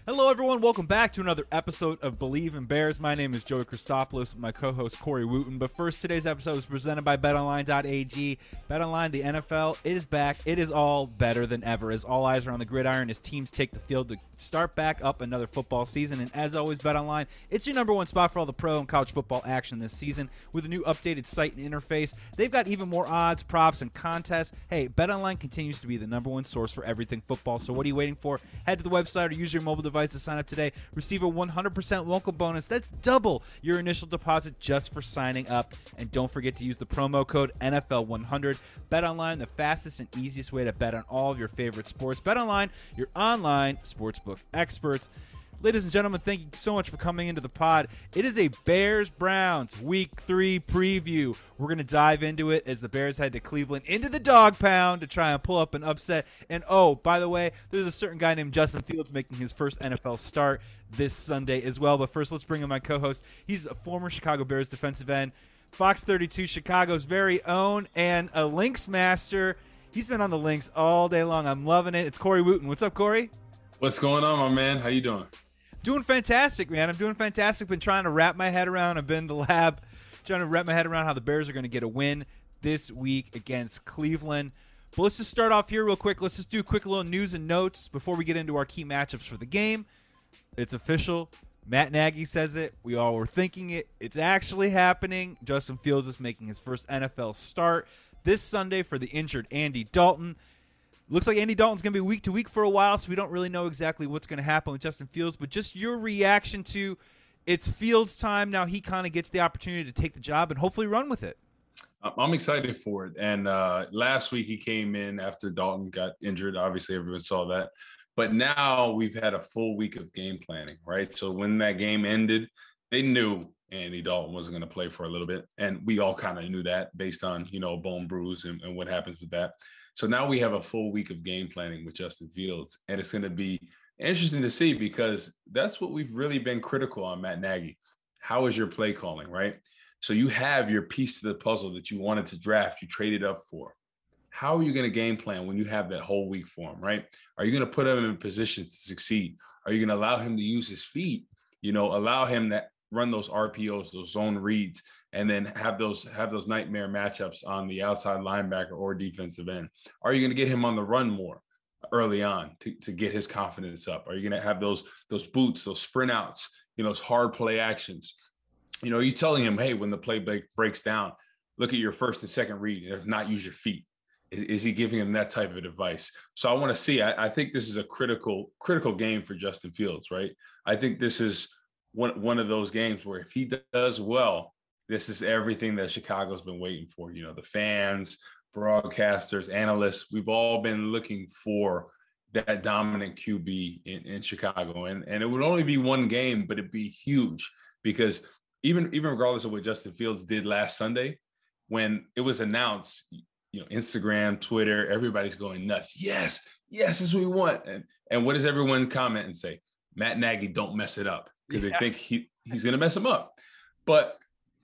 Hello, everyone. Welcome back to another episode of Believe in Bears. My name is Joey Christopoulos with my co-host Corey Wooten. But first, today's episode is presented by BetOnline.ag. BetOnline, the NFL, it is back. It is all better than ever as all eyes are on the gridiron as teams take the field to start back up another football season. And as always, BetOnline, it's your number one spot for all the pro and college football action this season. With a new updated site and interface, they've got even more odds, props, and contests. Hey, BetOnline continues to be the number one source for everything football. So what are you waiting for? Head to the website or use your mobile device to sign up today. Receive a 100% welcome bonus. That's double your initial deposit just for signing up. And don't forget to use the promo code NFL100. BetOnline, the fastest and easiest way to bet on all of your favorite sports. BetOnline, your online sportsbook experts. Ladies and gentlemen, thank you so much for coming into the pod. It is a Bears-Browns Week 3 preview. We're going to dive into it as the Bears head to Cleveland into the dog pound to try and pull up an upset. And, oh, by the way, there's a certain guy named Justin Fields making his first NFL start this Sunday as well. But first, let's bring in my co-host. He's a former Chicago Bears defensive end, Fox 32, Chicago's very own, and a Lynx master. He's been on the Lynx all day long. I'm loving it. It's Corey Wooten. What's up, Corey? What's going on, my man? How you doing? Doing fantastic, man. I'm doing fantastic. Been trying to wrap my head around. I've been in the lab trying to wrap my head around how the Bears are going to get a win this week against Cleveland. But let's just start off here real quick. Let's just do a quick little news and notes before we get into our key matchups for the game. It's official. Matt Nagy says it. We all were thinking it. It's actually happening. Justin Fields is making his first NFL start this Sunday for the injured Andy Dalton. Looks like Andy Dalton's going to be week to week for a while, so we don't really know exactly what's going to happen with Justin Fields. But just your reaction to it's Fields' time. Now he kind of gets the opportunity to take the job and hopefully run with it. I'm excited for it. And last week he came in after Dalton got injured. Obviously, everyone saw that. But now we've had a full week of game planning, right? So when that game ended, they knew Andy Dalton wasn't going to play for a little bit. And we all kind of knew that based on, bone bruise and what happens with that. So now we have a full week of game planning with Justin Fields, and it's going to be interesting to see because that's what we've really been critical on Matt Nagy. How is your play calling, right? So you have your piece to the puzzle that you wanted to draft, you traded up for. How are you going to game plan when you have that whole week for him, right? Are you going to put him in positions to succeed? Are you going to allow him to use his feet? Allow him to run those RPOs, those zone reads, and then have those nightmare matchups on the outside linebacker or defensive end? Are you going to get him on the run more early on to get his confidence up? Are you going to have those boots, those sprint outs, those hard play actions? Are you telling him, hey, when the play breaks down, look at your first and second read, and if not, use your feet? Is he giving him that type of advice? So I want to see. I think this is a critical game for Justin Fields, right? I think this is one of those games where if he does well, this is everything that Chicago's been waiting for. The fans, broadcasters, analysts, we've all been looking for that dominant QB in Chicago. And it would only be one game, but it'd be huge because even regardless of what Justin Fields did last Sunday, when it was announced, Instagram, Twitter, everybody's going nuts. Yes, this is what we want. And what does everyone comment and say? Matt Nagy, don't mess it up. Because they think he's going to mess them up. But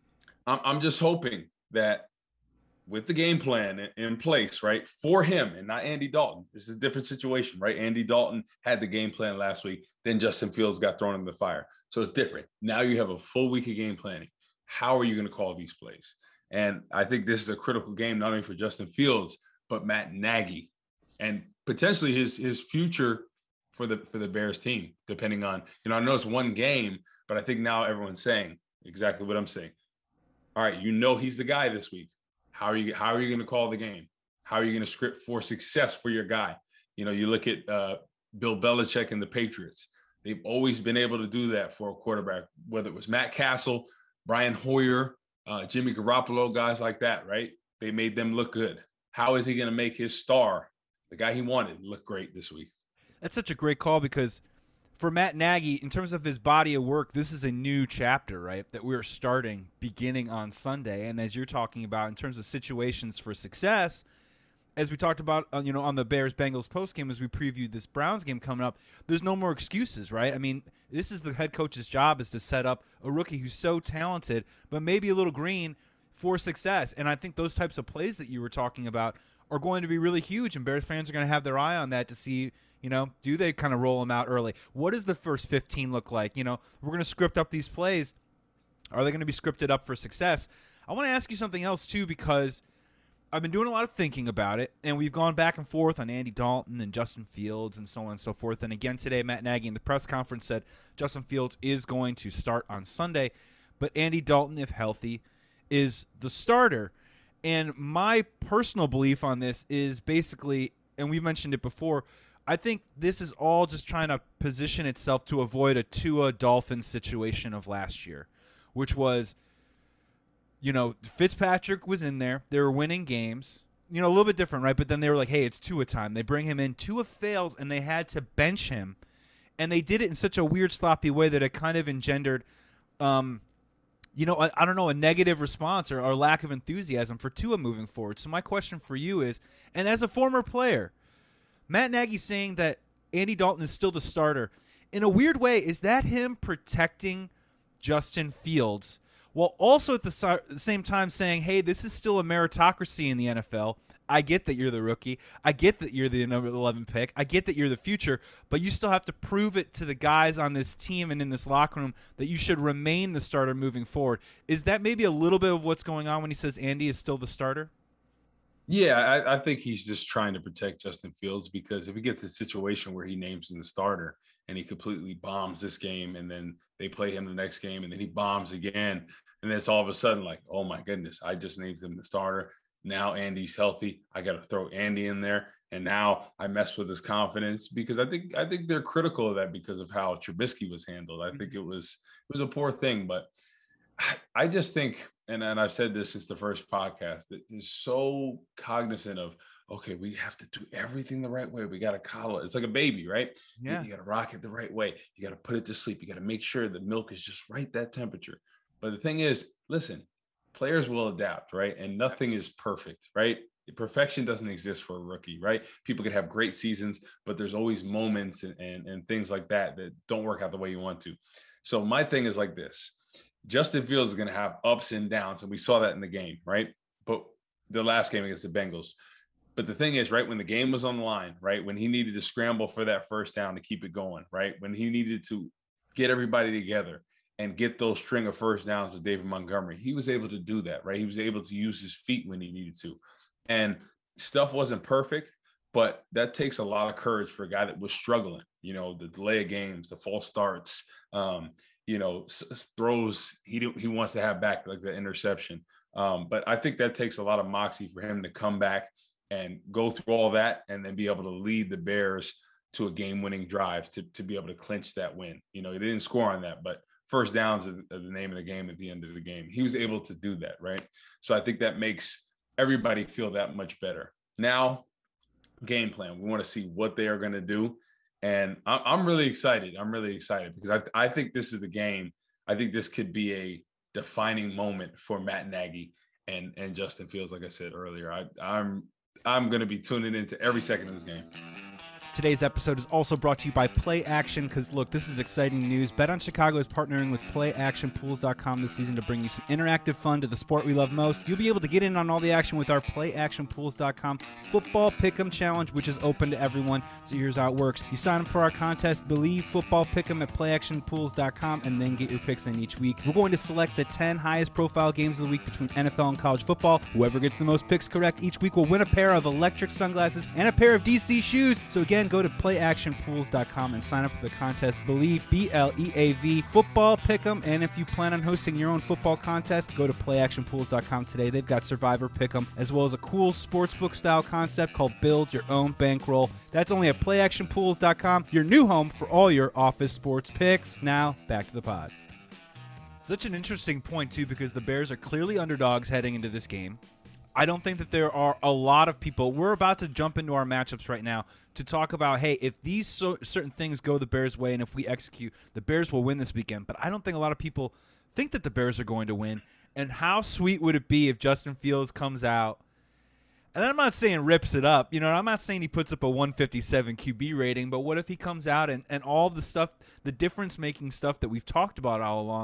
I'm just hoping that with the game plan in place, right, for him and not Andy Dalton, this is a different situation, right? Andy Dalton had the game plan last week. Then Justin Fields got thrown in the fire. So it's different. Now you have a full week of game planning. How are you going to call these plays? And I think this is a critical game, not only for Justin Fields, but Matt Nagy and potentially his future for the Bears team, depending on, I know it's one game, but I think now everyone's saying exactly what I'm saying. All right, he's the guy this week. How are you going to call the game? How are you going to script for success for your guy? You look at Bill Belichick and the Patriots. They've always been able to do that for a quarterback, whether it was Matt Castle, Brian Hoyer, Jimmy Garoppolo, guys like that, right? They made them look good. How is he going to make his star, the guy he wanted, look great this week? That's such a great call because for Matt Nagy, in terms of his body of work, this is a new chapter, right, that we're starting beginning on Sunday. And as you're talking about in terms of situations for success, as we talked about, on the Bears-Bengals postgame as we previewed this Browns game coming up, there's no more excuses, right? I mean, this is the head coach's job is to set up a rookie who's so talented but maybe a little green for success. And I think those types of plays that you were talking about are going to be really huge, and Bears fans are going to have their eye on that to see, do they kind of roll them out early? What does the first 15 look like? We're going to script up these plays. Are they going to be scripted up for success? I want to ask you something else, too, because I've been doing a lot of thinking about it, and we've gone back and forth on Andy Dalton and Justin Fields and so on and so forth. And again today, Matt Nagy in the press conference said Justin Fields is going to start on Sunday, but Andy Dalton, if healthy, is the starter. And my personal belief on this is basically, and we mentioned it before, I think this is all just trying to position itself to avoid a Tua Dolphins situation of last year, which was, Fitzpatrick was in there. They were winning games. A little bit different, right? But then they were like, hey, it's Tua time. They bring him in. Tua fails, and they had to bench him. And they did it in such a weird, sloppy way that it kind of engendered, I don't know, a negative response or lack of enthusiasm for Tua moving forward. So my question for you is, and as a former player, Matt Nagy saying that Andy Dalton is still the starter, in a weird way, is that him protecting Justin Fields while also at the same time saying, hey, this is still a meritocracy in the NFL. I get that you're the rookie. I get that you're the number 11 pick. I get that you're the future, but you still have to prove it to the guys on this team and in this locker room that you should remain the starter moving forward. Is that maybe a little bit of what's going on when he says Andy is still the starter? Yeah, I think he's just trying to protect Justin Fields, because if he gets a situation where he names him the starter and he completely bombs this game, and then they play him the next game and then he bombs again, and then it's all of a sudden like, oh my goodness, I just named him the starter. Now Andy's healthy. I got to throw Andy in there, and now I mess with his confidence, because I think they're critical of that because of how Trubisky was handled. I think it was a poor thing, but I just think, and I've said this since the first podcast, that is so cognizant of, okay, we have to do everything the right way. We got to coddle it. It's like a baby, right? Yeah. You got to rock it the right way. You got to put it to sleep. You got to make sure the milk is just right that temperature. But the thing is, listen, players will adapt, right? And nothing is perfect, right? Perfection doesn't exist for a rookie, right? People could have great seasons, but there's always moments and things like that don't work out the way you want to. So my thing is like this. Justin Fields is going to have ups and downs, and we saw that in the game, right? But the last game against the Bengals. But the thing is, right, when the game was on the line, right, when he needed to scramble for that first down to keep it going, right, when he needed to get everybody together and get those string of first downs with David Montgomery, he was able to do that, right? He was able to use his feet when he needed to. And stuff wasn't perfect, but that takes a lot of courage for a guy that was struggling, the delay of games, the false starts, throws he wants to have back, like the interception. But I think that takes a lot of moxie for him to come back and go through all that and then be able to lead the Bears to a game-winning drive to be able to clinch that win. They didn't score on that, but first downs are the name of the game at the end of the game. He was able to do that, right? So I think that makes everybody feel that much better. Now, game plan. We want to see what they are going to do. And I'm really excited. I'm really excited because I think this is the game. I think this could be a defining moment for Matt Nagy and Justin Fields. Like I said earlier, I'm going to be tuning into every second of this game. Today's episode is also brought to you by Play Action, because look, this is exciting news. Bet on Chicago is partnering with PlayActionPools.com this season to bring you some interactive fun to the sport we love most. You'll be able to get in on all the action with our PlayActionPools.com Football Pick'em Challenge, which is open to everyone. So here's how it works. You sign up for our contest, Believe Football Pick'em at PlayActionPools.com, and then get your picks in each week. We're going to select the 10 highest profile games of the week between NFL and college football. Whoever gets the most picks correct each week will win a pair of electric sunglasses and a pair of DC shoes. So again, go to playactionpools.com and sign up for the contest. Believe, B-L-E-A-V, Football Pick'em. And if you plan on hosting your own football contest, go to playactionpools.com today. They've got Survivor Pick'em, as well as a cool sportsbook style concept called Build Your Own Bankroll. That's only at playactionpools.com, your new home for all your office sports picks. Now, back to the pod. Such an interesting point, too, because the Bears are clearly underdogs heading into this game. I don't think that there are a lot of people. We're about to jump into our matchups right now to talk about, hey, if these certain things go the Bears' way and if we execute, the Bears will win this weekend. But I don't think a lot of people think that the Bears are going to win. And how sweet would it be if Justin Fields comes out, and I'm not saying rips it up. I'm not saying he puts up a 157 QB rating, but what if he comes out and all the stuff, the difference-making stuff that we've talked about all along,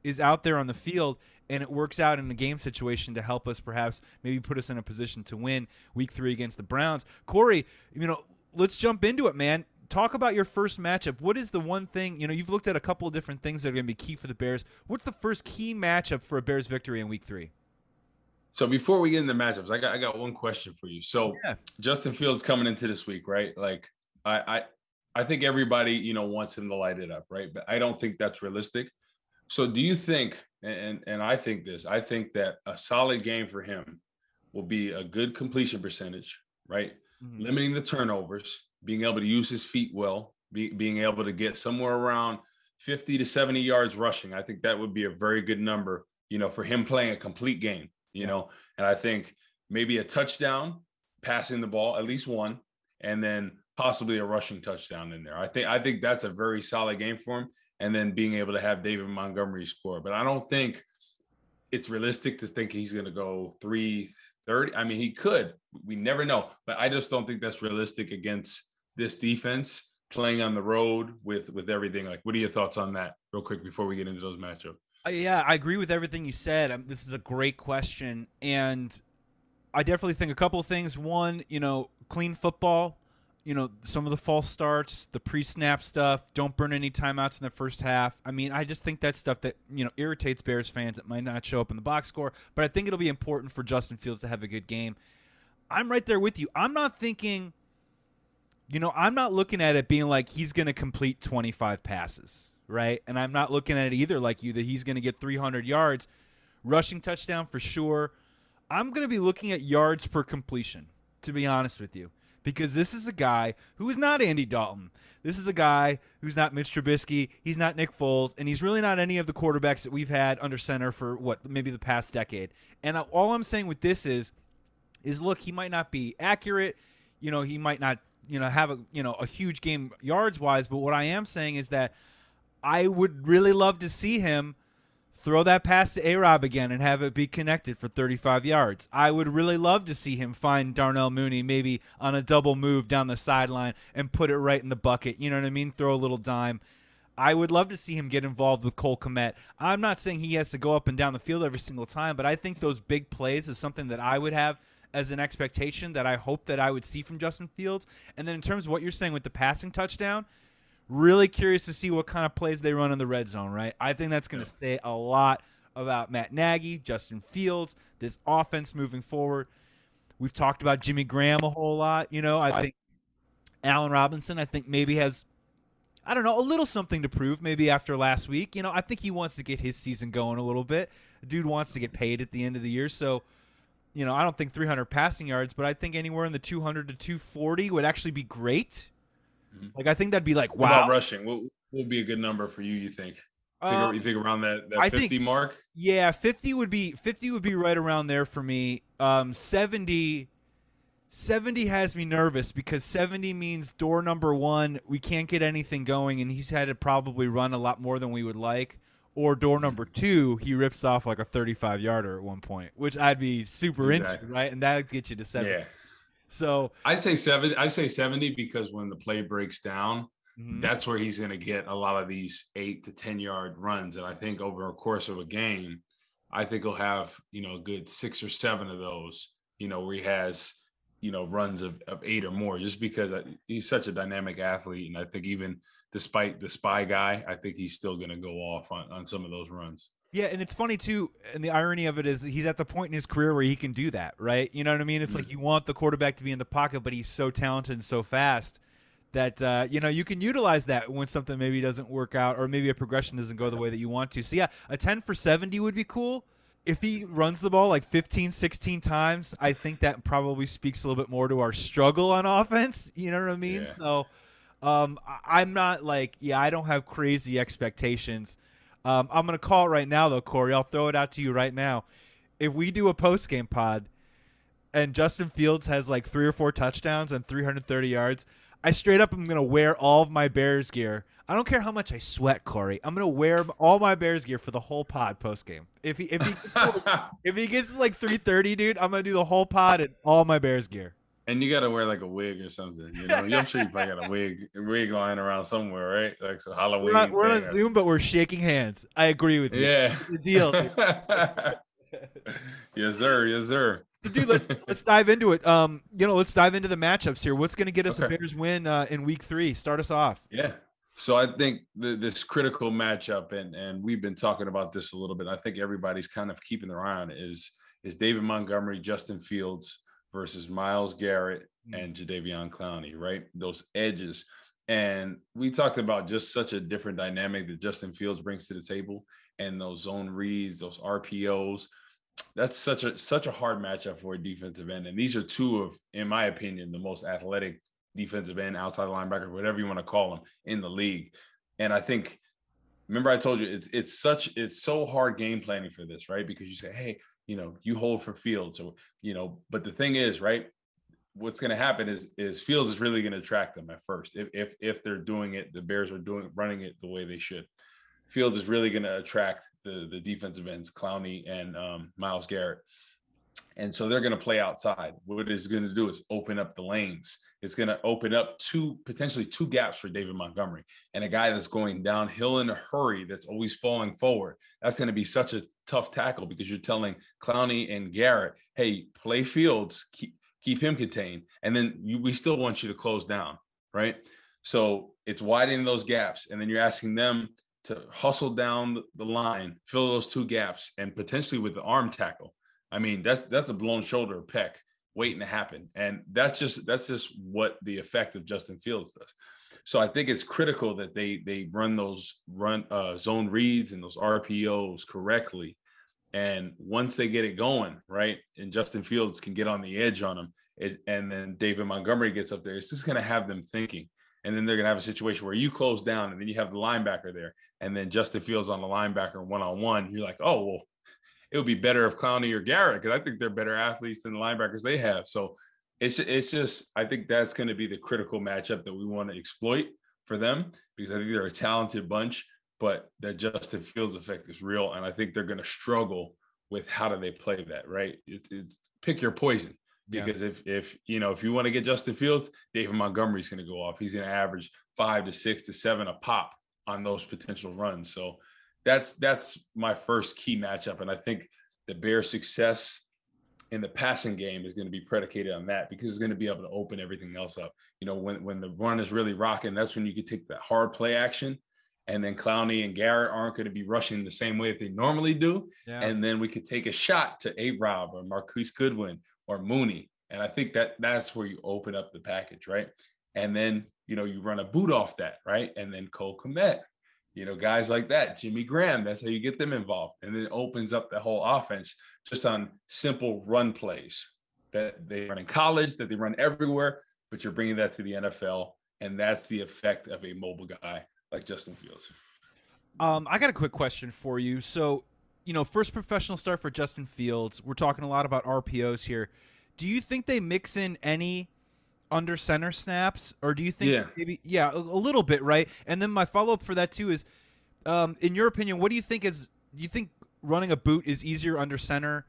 is out there on the field and it works out in a game situation to help us perhaps maybe put us in a position to win week 3 against the Browns. Corey, let's jump into it, man. Talk about your first matchup. What is the one thing, you've looked at a couple of different things that are going to be key for the Bears. What's the first key matchup for a Bears victory in week 3? So before we get into matchups, I got one question for you. So yeah. Justin Fields coming into this week, right? Like I think everybody, wants him to light it up, right? But I don't think that's realistic. So do you think, and I think that a solid game for him will be a good completion percentage, right? Mm-hmm. Limiting the turnovers, being able to use his feet well, being able to get somewhere around 50 to 70 yards rushing. I think that would be a very good number, for him playing a complete game, and I think maybe a touchdown, passing the ball, at least one, and then possibly a rushing touchdown in there. I think that's a very solid game for him. And then being able to have David Montgomery score. But I don't think it's realistic to think he's going to go 330. I mean, he could. We never know. But I just don't think that's realistic against this defense playing on the road with everything. Like, what are your thoughts on that real quick before we get into those matchups? Yeah, I agree with everything you said. This is a great question. And I definitely think a couple of things. One, clean football. Some of the false starts, the pre-snap stuff, don't burn any timeouts in the first half. I mean, I just think that's stuff that, irritates Bears fans. It might not show up in the box score, but I think it'll be important for Justin Fields to have a good game. I'm right there with you. I'm not thinking, I'm not looking at it being like he's going to complete 25 passes, right? And I'm not looking at it either like you that he's going to get 300 yards. Rushing touchdown for sure. I'm going to be looking at yards per completion, to be honest with you. Because this is a guy who is not Andy Dalton. This is a guy who's not Mitch Trubisky. He's not Nick Foles. And he's really not any of the quarterbacks that we've had under center for, maybe the past decade. And all I'm saying with this is look, he might not be accurate. He might not, have a huge game yards-wise. But what I am saying is that I would really love to see him throw that pass to A-Rob again and have it be connected for 35 yards. I would really love to see him find Darnell Mooney maybe on a double move down the sideline and put it right in the bucket. You know what I mean? Throw a little dime. I would love to see him get involved with Cole Kmet. I'm not saying he has to go up and down the field every single time, but I think those big plays is something that I would have as an expectation that I hope that I would see from Justin Fields. And then in terms of what you're saying with the passing touchdown, really curious to see what kind of plays they run in the red zone, right? I think that's going to say a lot about Matt Nagy, Justin Fields, this offense moving forward. We've talked about Jimmy Graham a whole lot. I think Allen Robinson, maybe has, a little something to prove maybe after last week. I think he wants to get his season going a little bit. The dude wants to get paid at the end of the year. So, I don't think 300 passing yards, but I think anywhere in the 200 to 240 would actually be great. Like, I think that'd be like, wow. What about rushing? What would be a good number for you think? You think around that 50 mark? Yeah, 50 would be right around there for me. 70 has me nervous because 70 means door number 1, we can't get anything going, and he's had to probably run a lot more than we would like. Or door number 2, he rips off like a 35-yarder at one point, which I'd be super into, right? And that would get you to 70. Yeah. So I say 70 because when the play breaks down, that's where he's going to get a lot of these 8 to 10 yard runs. And I think over a course of a game, I think he'll have, a good 6 or 7 of those, where he has, runs of 8 or more, just because he's such a dynamic athlete. And I think even despite the spy guy, I think he's still going to go off on some of those runs. Yeah, and it's funny, too, and the irony of it is he's at the point in his career where he can do that, right? You know what I mean? It's like you want the quarterback to be in the pocket, but he's so talented and so fast that, you can utilize that when something maybe doesn't work out or maybe a progression doesn't go the way that you want to. So, yeah, a 10 for 70 would be cool. If he runs the ball like 15, 16 times, I think that probably speaks a little bit more to our struggle on offense. You know what I mean? Yeah. So I'm not like, I don't have crazy expectations. I'm going to call it right now, though, Corey. I'll throw it out to you right now. If we do a post-game pod and Justin Fields has like 3 or 4 touchdowns and 330 yards, I straight up am going to wear all of my Bears gear. I don't care how much I sweat, Corey. I'm going to wear all my Bears gear for the whole pod post-game. If he gets like 330, dude, I'm going to do the whole pod in all my Bears gear. And you got to wear like a wig or something, you know. I'm sure you probably got a wig lying around somewhere, right? Like some Halloween We're on thing. Zoom, but we're shaking hands. I agree with you. Yeah. The deal, dude. Yes, sir. Yes, sir. So, dude, let's dive into it. Let's dive into the matchups here. What's going to get us a Okay. Bears win in Week 3? Start us off. Yeah. So I think this critical matchup, and we've been talking about this a little bit. I think everybody's kind of keeping their eye on it, is David Montgomery, Justin Fields versus Myles Garrett and Jadeveon Clowney, right? Those edges. And we talked about just such a different dynamic that Justin Fields brings to the table, and those zone reads, those RPOs. That's such a hard matchup for a defensive end. And these are two of, in my opinion, the most athletic defensive end, outside linebacker, whatever you want to call them, in the league. And I think, remember I told you it's so hard game planning for this, right? Because you say, hey, you hold for Fields, so but the thing is, right, what's going to happen is Fields is really going to attract them at first. If they're doing it, the Bears are running it the way they should. Fields is really going to attract the defensive ends, Clowney and Myles Garrett. And so they're going to play outside. What it's going to do is open up the lanes. It's going to open up potentially two gaps for David Montgomery, and a guy that's going downhill in a hurry, that's always falling forward. That's going to be such a tough tackle, because you're telling Clowney and Garrett, hey, play Fields, keep him contained. And then we still want you to close down, right? So it's widening those gaps. And then you're asking them to hustle down the line, fill those two gaps, and potentially with the arm tackle. I mean, that's a blown shoulder peck waiting to happen. And that's just what the effect of Justin Fields does. So I think it's critical that they run those zone reads and those RPOs correctly. And once they get it going, right, and Justin Fields can get on the edge on them, and then David Montgomery gets up there, it's just going to have them thinking. And then they're going to have a situation where you close down, and then you have the linebacker there, and then Justin Fields on the linebacker one-on-one. You're like, oh, well, it would be better if Clowney or Garrett, because I think they're better athletes than the linebackers they have. So it's just, I think that's going to be the critical matchup that we want to exploit for them, because I think they're a talented bunch, but that Justin Fields effect is real. And I think they're going to struggle with how do they play that, right? It's pick your poison. Because if you want to get Justin Fields, David Montgomery's going to go off. He's going to average 5 to 6 to 7 a pop on those potential runs. So that's my first key matchup. And I think the Bears' success in the passing game is going to be predicated on that, because it's going to be able to open everything else up. When the run is really rocking, that's when you can take that hard play action. And then Clowney and Garrett aren't going to be rushing the same way that they normally do. Yeah. And then we could take a shot to A-Rob or Marquise Goodwin or Mooney. And I think that's where you open up the package, right? And then, you run a boot off that, right? And then Cole Kmet, guys like that, Jimmy Graham, that's how you get them involved. And then it opens up the whole offense just on simple run plays that they run in college, that they run everywhere, but you're bringing that to the NFL. And that's the effect of a mobile guy like Justin Fields. I got a quick question for you. So, first professional start for Justin Fields. We're talking a lot about RPOs here. Do you think they mix in any under center snaps, or do you think maybe a little bit, right? And then my follow up for that too is, in your opinion, what do you think do you think running a boot is easier under center?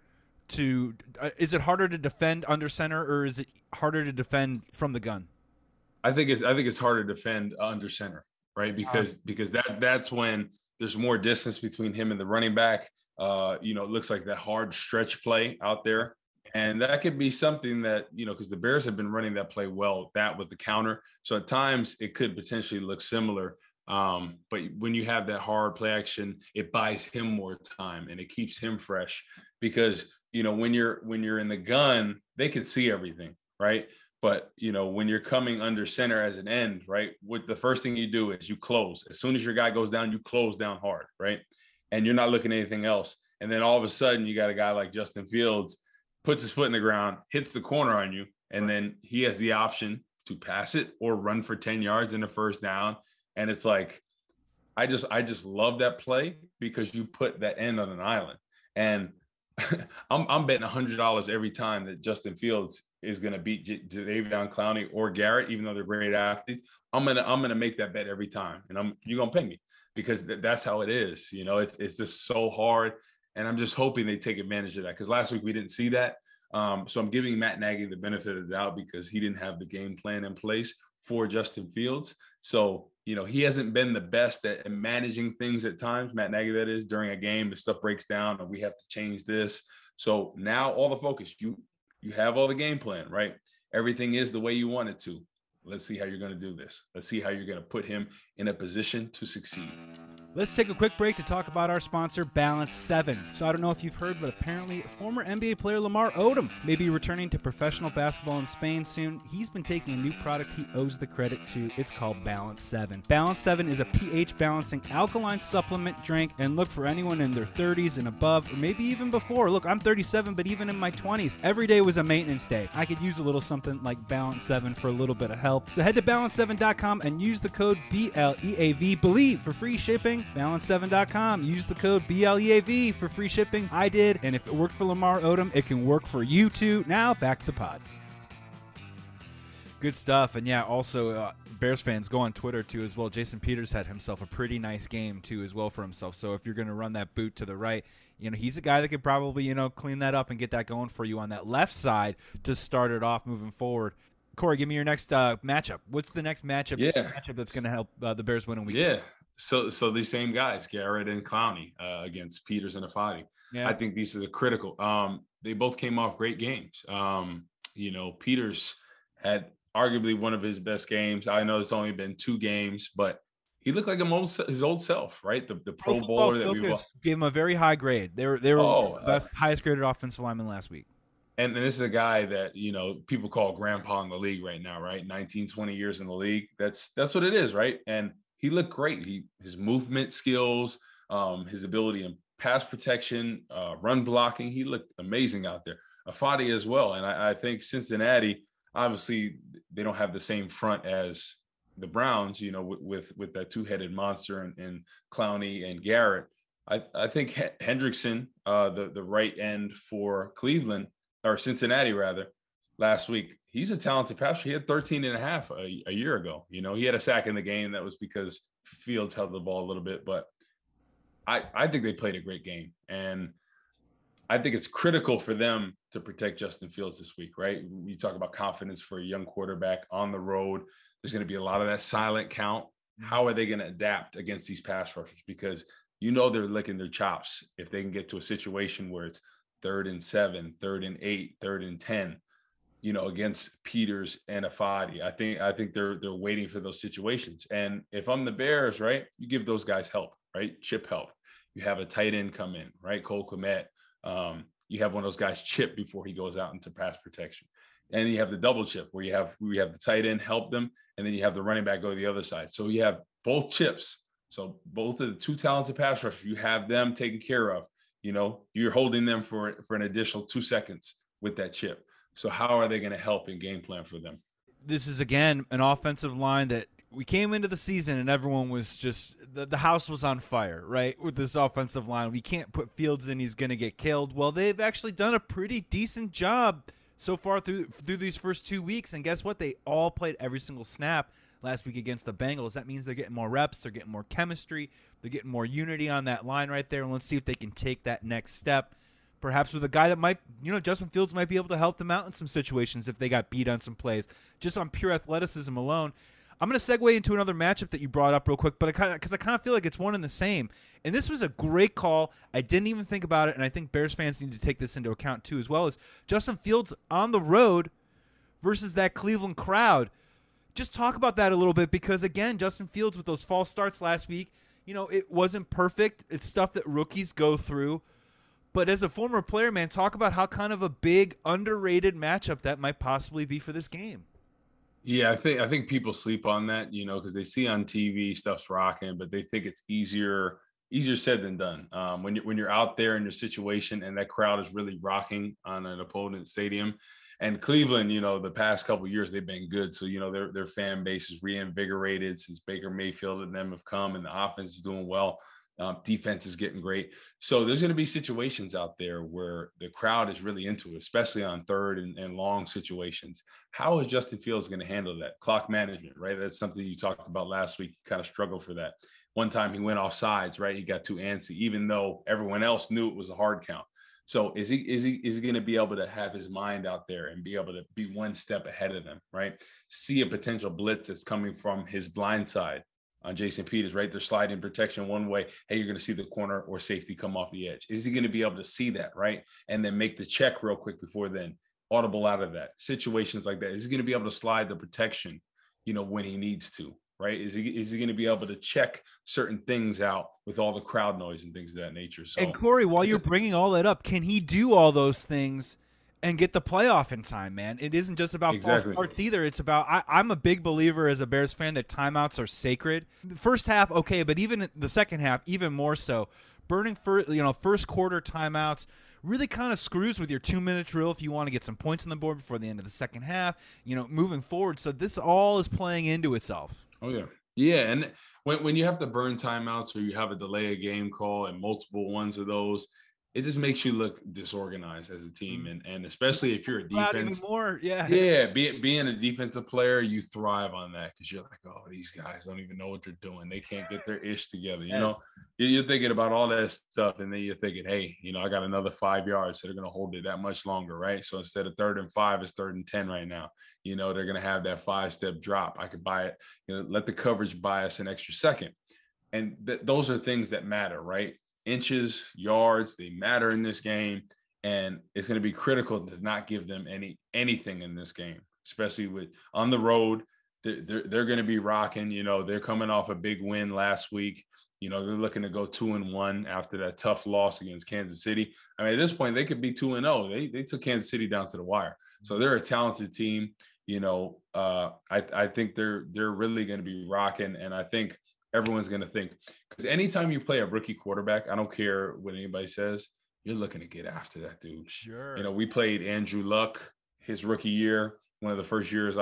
Is it harder to defend under center, or is it harder to defend from the gun? I think it's harder to defend under center, right? Because that's when there's more distance between him and the running back. It looks like that hard stretch play out there. And that could be something that, because the Bears have been running that play well, that with the counter. So at times it could potentially look similar. But when you have that hard play action, it buys him more time and it keeps him fresh, because, when you're in the gun, they can see everything, right? But, when you're coming under center as an end, right, what the first thing you do is you close. As soon as your guy goes down, you close down hard, right? And you're not looking at anything else. And then all of a sudden you got a guy like Justin Fields, puts his foot in the ground, hits the corner on you, and then he has the option to pass it or run for 10 yards in the first down. And it's like, I just love that play, because you put that end on an island. And I'm betting $100 every time that Justin Fields is going to beat Jadeveon Clowney or Garrett, even though they're great athletes. I'm gonna make that bet every time, and you're gonna pay me, because that's how it is. It's just so hard. And I'm just hoping they take advantage of that, because last week we didn't see that. So I'm giving Matt Nagy the benefit of the doubt because he didn't have the game plan in place for Justin Fields. So, he hasn't been the best at managing things at times, Matt Nagy, that is, during a game, if stuff breaks down or we have to change this. So now all the focus, you have all the game plan, right? Everything is the way you want it to. Let's see how you're going to do this. Let's see how you're going to put him in a position to succeed. Let's take a quick break to talk about our sponsor, Balance 7. So I don't know if you've heard, but apparently former NBA player Lamar Odom may be returning to professional basketball in Spain soon. He's been taking a new product he owes the credit to. It's called Balance 7. Balance 7 is a pH balancing alkaline supplement drink, and look, for anyone in their 30s and above, or maybe even before. Look, I'm 37, but even in my 20s, every day was a maintenance day. I could use a little something like Balance 7 for a little bit of help. So head to balance7.com and use the code BLEAV, BELIEVE, for free shipping. Balance7.com. Use the code BLEAV for free shipping. I did, and if it worked for Lamar Odom, it can work for you too. Now, back to the pod. Good stuff. And yeah, also, Bears fans, go on Twitter too as well. Jason Peters had himself a pretty nice game too as well for himself. So if you're going to run that boot to the right, he's a guy that could probably, clean that up and get that going for you on that left side to start it off moving forward. Corey, give me your next matchup. What's the next matchup that's going to help the Bears win a week? Yeah. So these same guys, Garrett and Clowney, against Peters and Afadi. Yeah. I think these are the critical. They both came off great games. Peters had arguably one of his best games. I know it's only been 2 games, but he looked like his old self, right? The Pro Bowler that we gave him a very high grade. They were the best, highest graded offensive lineman last week. And this is a guy that, people call grandpa in the league right now, right? 19, 20 years in the league. That's what it is, right? And he looked great. His movement skills, his ability in pass protection, run blocking, he looked amazing out there. Afadi as well. And I think Cincinnati, obviously, they don't have the same front as the Browns, with that 2-headed monster and Clowney and Garrett. I think Hendrickson, the right end for Cleveland, or Cincinnati rather, last week, he's a talented passer. He had 13 and a half a year ago. He had a sack in the game. That was because Fields held the ball a little bit, but I think they played a great game. And I think it's critical for them to protect Justin Fields this week, right? We talk about confidence for a young quarterback on the road. There's going to be a lot of that silent count. How are they going to adapt against these pass rushers? Because they're licking their chops if they can get to a situation where it's 3rd and 7, 3rd and 8, 3rd and 10, against Peters and Afadi. I think they're waiting for those situations. And if I'm the Bears, right, you give those guys help, right? Chip help. You have a tight end come in, right? Cole Kmet. You have one of those guys chip before he goes out into pass protection. And you have the double chip where you have the tight end help them, and then you have the running back go to the other side. So you have both chips. So both of the 2 talented pass rushers, you have them taken care of. You're holding them for an additional 2 seconds with that chip. So how are they going to help in game plan for them? This is, again, an offensive line that we came into the season and everyone was just the house was on fire, right? With this offensive line, we can't put Fields in; he's going to get killed. Well, they've actually done a pretty decent job so far through these first 2 weeks, and guess what? They all played every single snap last week against the Bengals. That means they're getting more reps, they're getting more chemistry, they're getting more unity on that line right there. And let's see if they can take that next step. Perhaps with a guy that might, Justin Fields might be able to help them out in some situations if they got beat on some plays, just on pure athleticism alone. I'm going to segue into another matchup that you brought up real quick, but because I kind of feel like it's one and the same. And this was a great call. I didn't even think about it, and I think Bears fans need to take this into account too, as well as Justin Fields on the road versus that Cleveland crowd. Just talk about that a little bit because, again, Justin Fields with those false starts last week, it wasn't perfect. It's stuff that rookies go through. But as a former player, man, talk about how kind of a big, underrated matchup that might possibly be for this game. Yeah, I think people sleep on that, because they see on TV stuff's rocking, but they think it's easier said than done. When you're out there in your situation and that crowd is really rocking on an opponent's stadium. And Cleveland, the past couple of years they've been good, so their fan base is reinvigorated since Baker Mayfield and them have come, and the offense is doing well. Defense is getting great. So there's going to be situations out there where the crowd is really into it, especially on 3rd and long situations. How is Justin Fields going to handle that? Clock management, right? That's something you talked about last week. You kind of struggled for that. One time he went off sides, right? He got too antsy, even though everyone else knew it was a hard count. So is he going to be able to have his mind out there and be able to be one step ahead of them, right? See a potential blitz that's coming from his blind side on Jason Peters, right? They're sliding protection one way. Hey, you're going to see the corner or safety come off the edge. Is he going to be able to see that, right? And then make the check real quick before then, audible out of that. Situations like that. Is he going to be able to slide the protection, when he needs to, right? Is he going to be able to check certain things out with all the crowd noise and things of that nature? So, and Corey, while you're bringing all that up, can he do all those things and get the playoff in time, man? It isn't just about false starts either. It's about I'm a big believer as a Bears fan that timeouts are sacred. The first half, okay, but even the second half, even more so. Burning first quarter timeouts really kind of screws with your 2-minute drill if you want to get some points on the board before the end of the second half, moving forward. So this all is playing into itself. Oh, yeah. Yeah, and when you have to burn timeouts or you have a delay a game call and multiple ones of those, it just makes you look disorganized as a team. And especially if you're a defense. Yeah, being a defensive player, you thrive on that because you're like, oh, these guys don't even know what they're doing. They can't get their ish together. You're thinking about all that stuff, and then you're thinking, hey, I got another 5 yards, so they're going to hold it that much longer, right? So instead of 3rd and 5, it's 3rd and 10 right now. They're going to have that 5-step drop. I could buy it, let the coverage buy us an extra second. And those are things that matter, right? Inches, yards, they matter in this game. And it's going to be critical to not give them anything in this game, especially with on the road. They're going to be rocking. They're coming off a big win last week. They're looking to go 2-1 after that tough loss against Kansas City. I mean, at this point, they could be 2-0. They took Kansas City down to the wire. So they're a talented team. I think they're really going to be rocking. And I think everyone's going to think, because anytime you play a rookie quarterback, I don't care what anybody says, you're looking to get after that dude. Sure. We played Andrew Luck his rookie year, one of the first years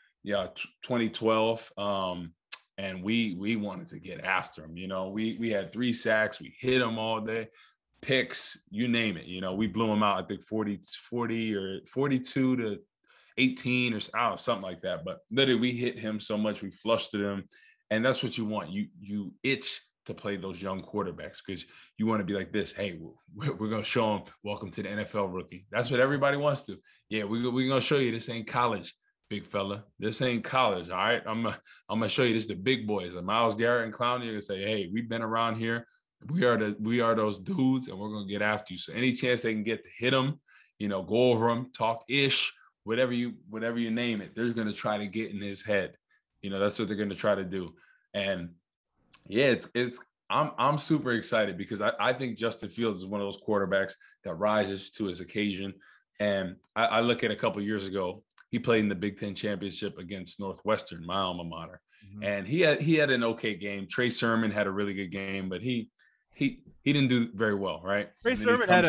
2012. And we wanted to get after him. We had 3 sacks. We hit him all day, picks, you name it. We blew him out, I think 40 or 42 to 18 or something like that. But literally we hit him so much, we flustered him. And that's what you want. You itch to play those young quarterbacks because you want to be like this. Hey, we're going to show them welcome to the NFL rookie. That's what everybody wants to. Yeah, we're going to show you this ain't college, big fella. This ain't college, all right? I'm gonna show you this the big boys. Like Myles Garrett and Clowney are going to say, hey, we've been around here. We are those dudes, and we're going to get after you. So any chance they can get to hit them, go over them, talk ish, whatever you name it, they're going to try to get in his head. That's what they're going to try to do. And yeah, I'm super excited because I think Justin Fields is one of those quarterbacks that rises to his occasion. And I look at a couple of years ago, he played in the Big Ten championship against Northwestern, my alma mater. Mm-hmm. And he had an okay game. Trey Sermon had a really good game, but he didn't do very well, right? Trey Sermon had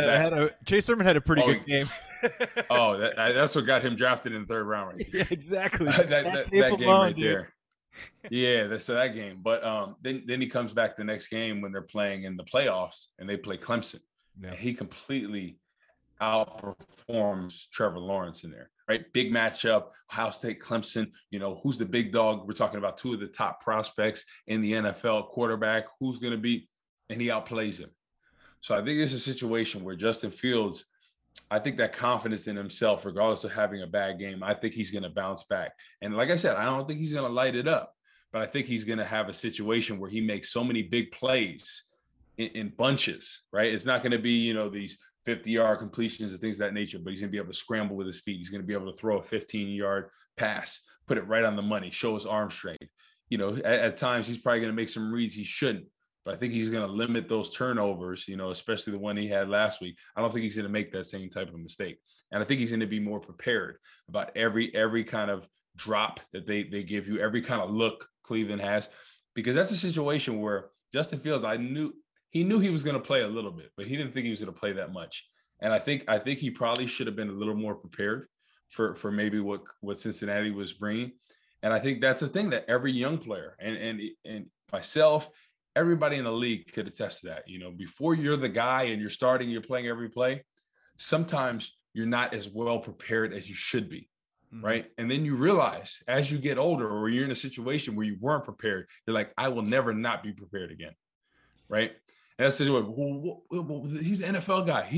a pretty good game. That's what got him drafted in the 3rd round right there. Yeah, exactly. that game right there. Yeah, that's that game. But then he comes back the next game when they're playing in the playoffs and they play Clemson. Yeah. And he completely outperforms Trevor Lawrence in there, right? Big matchup, Ohio State, Clemson, who's the big dog? We're talking about 2 of the top prospects in the NFL, quarterback, who's going to be, and he outplays him. So I think it's a situation where Justin Fields, I think that confidence in himself, regardless of having a bad game, I think he's going to bounce back. And like I said, I don't think he's going to light it up, but I think he's going to have a situation where he makes so many big plays in bunches, right? It's not going to be, these 50-yard completions and things of that nature, but he's going to be able to scramble with his feet. He's going to be able to throw a 15-yard pass, put it right on the money, show his arm strength. At times he's probably going to make some reads he shouldn't. But I think he's going to limit those turnovers, especially the one he had last week. I don't think he's going to make that same type of mistake. And I think he's going to be more prepared about every kind of drop that they give you, every kind of look Cleveland has, because that's a situation where Justin Fields, he knew he was going to play a little bit, but he didn't think he was going to play that much. And I think he probably should have been a little more prepared for maybe what Cincinnati was bringing. And I think that's the thing that every young player and myself, everybody in the league could attest to that. Before you're the guy and you're playing every play, sometimes you're not as well prepared as you should be, right? And then you realize as you get older or you're in a situation where you weren't prepared, you're like, I will never not be prepared again, right? And that's the way, he's an NFL guy.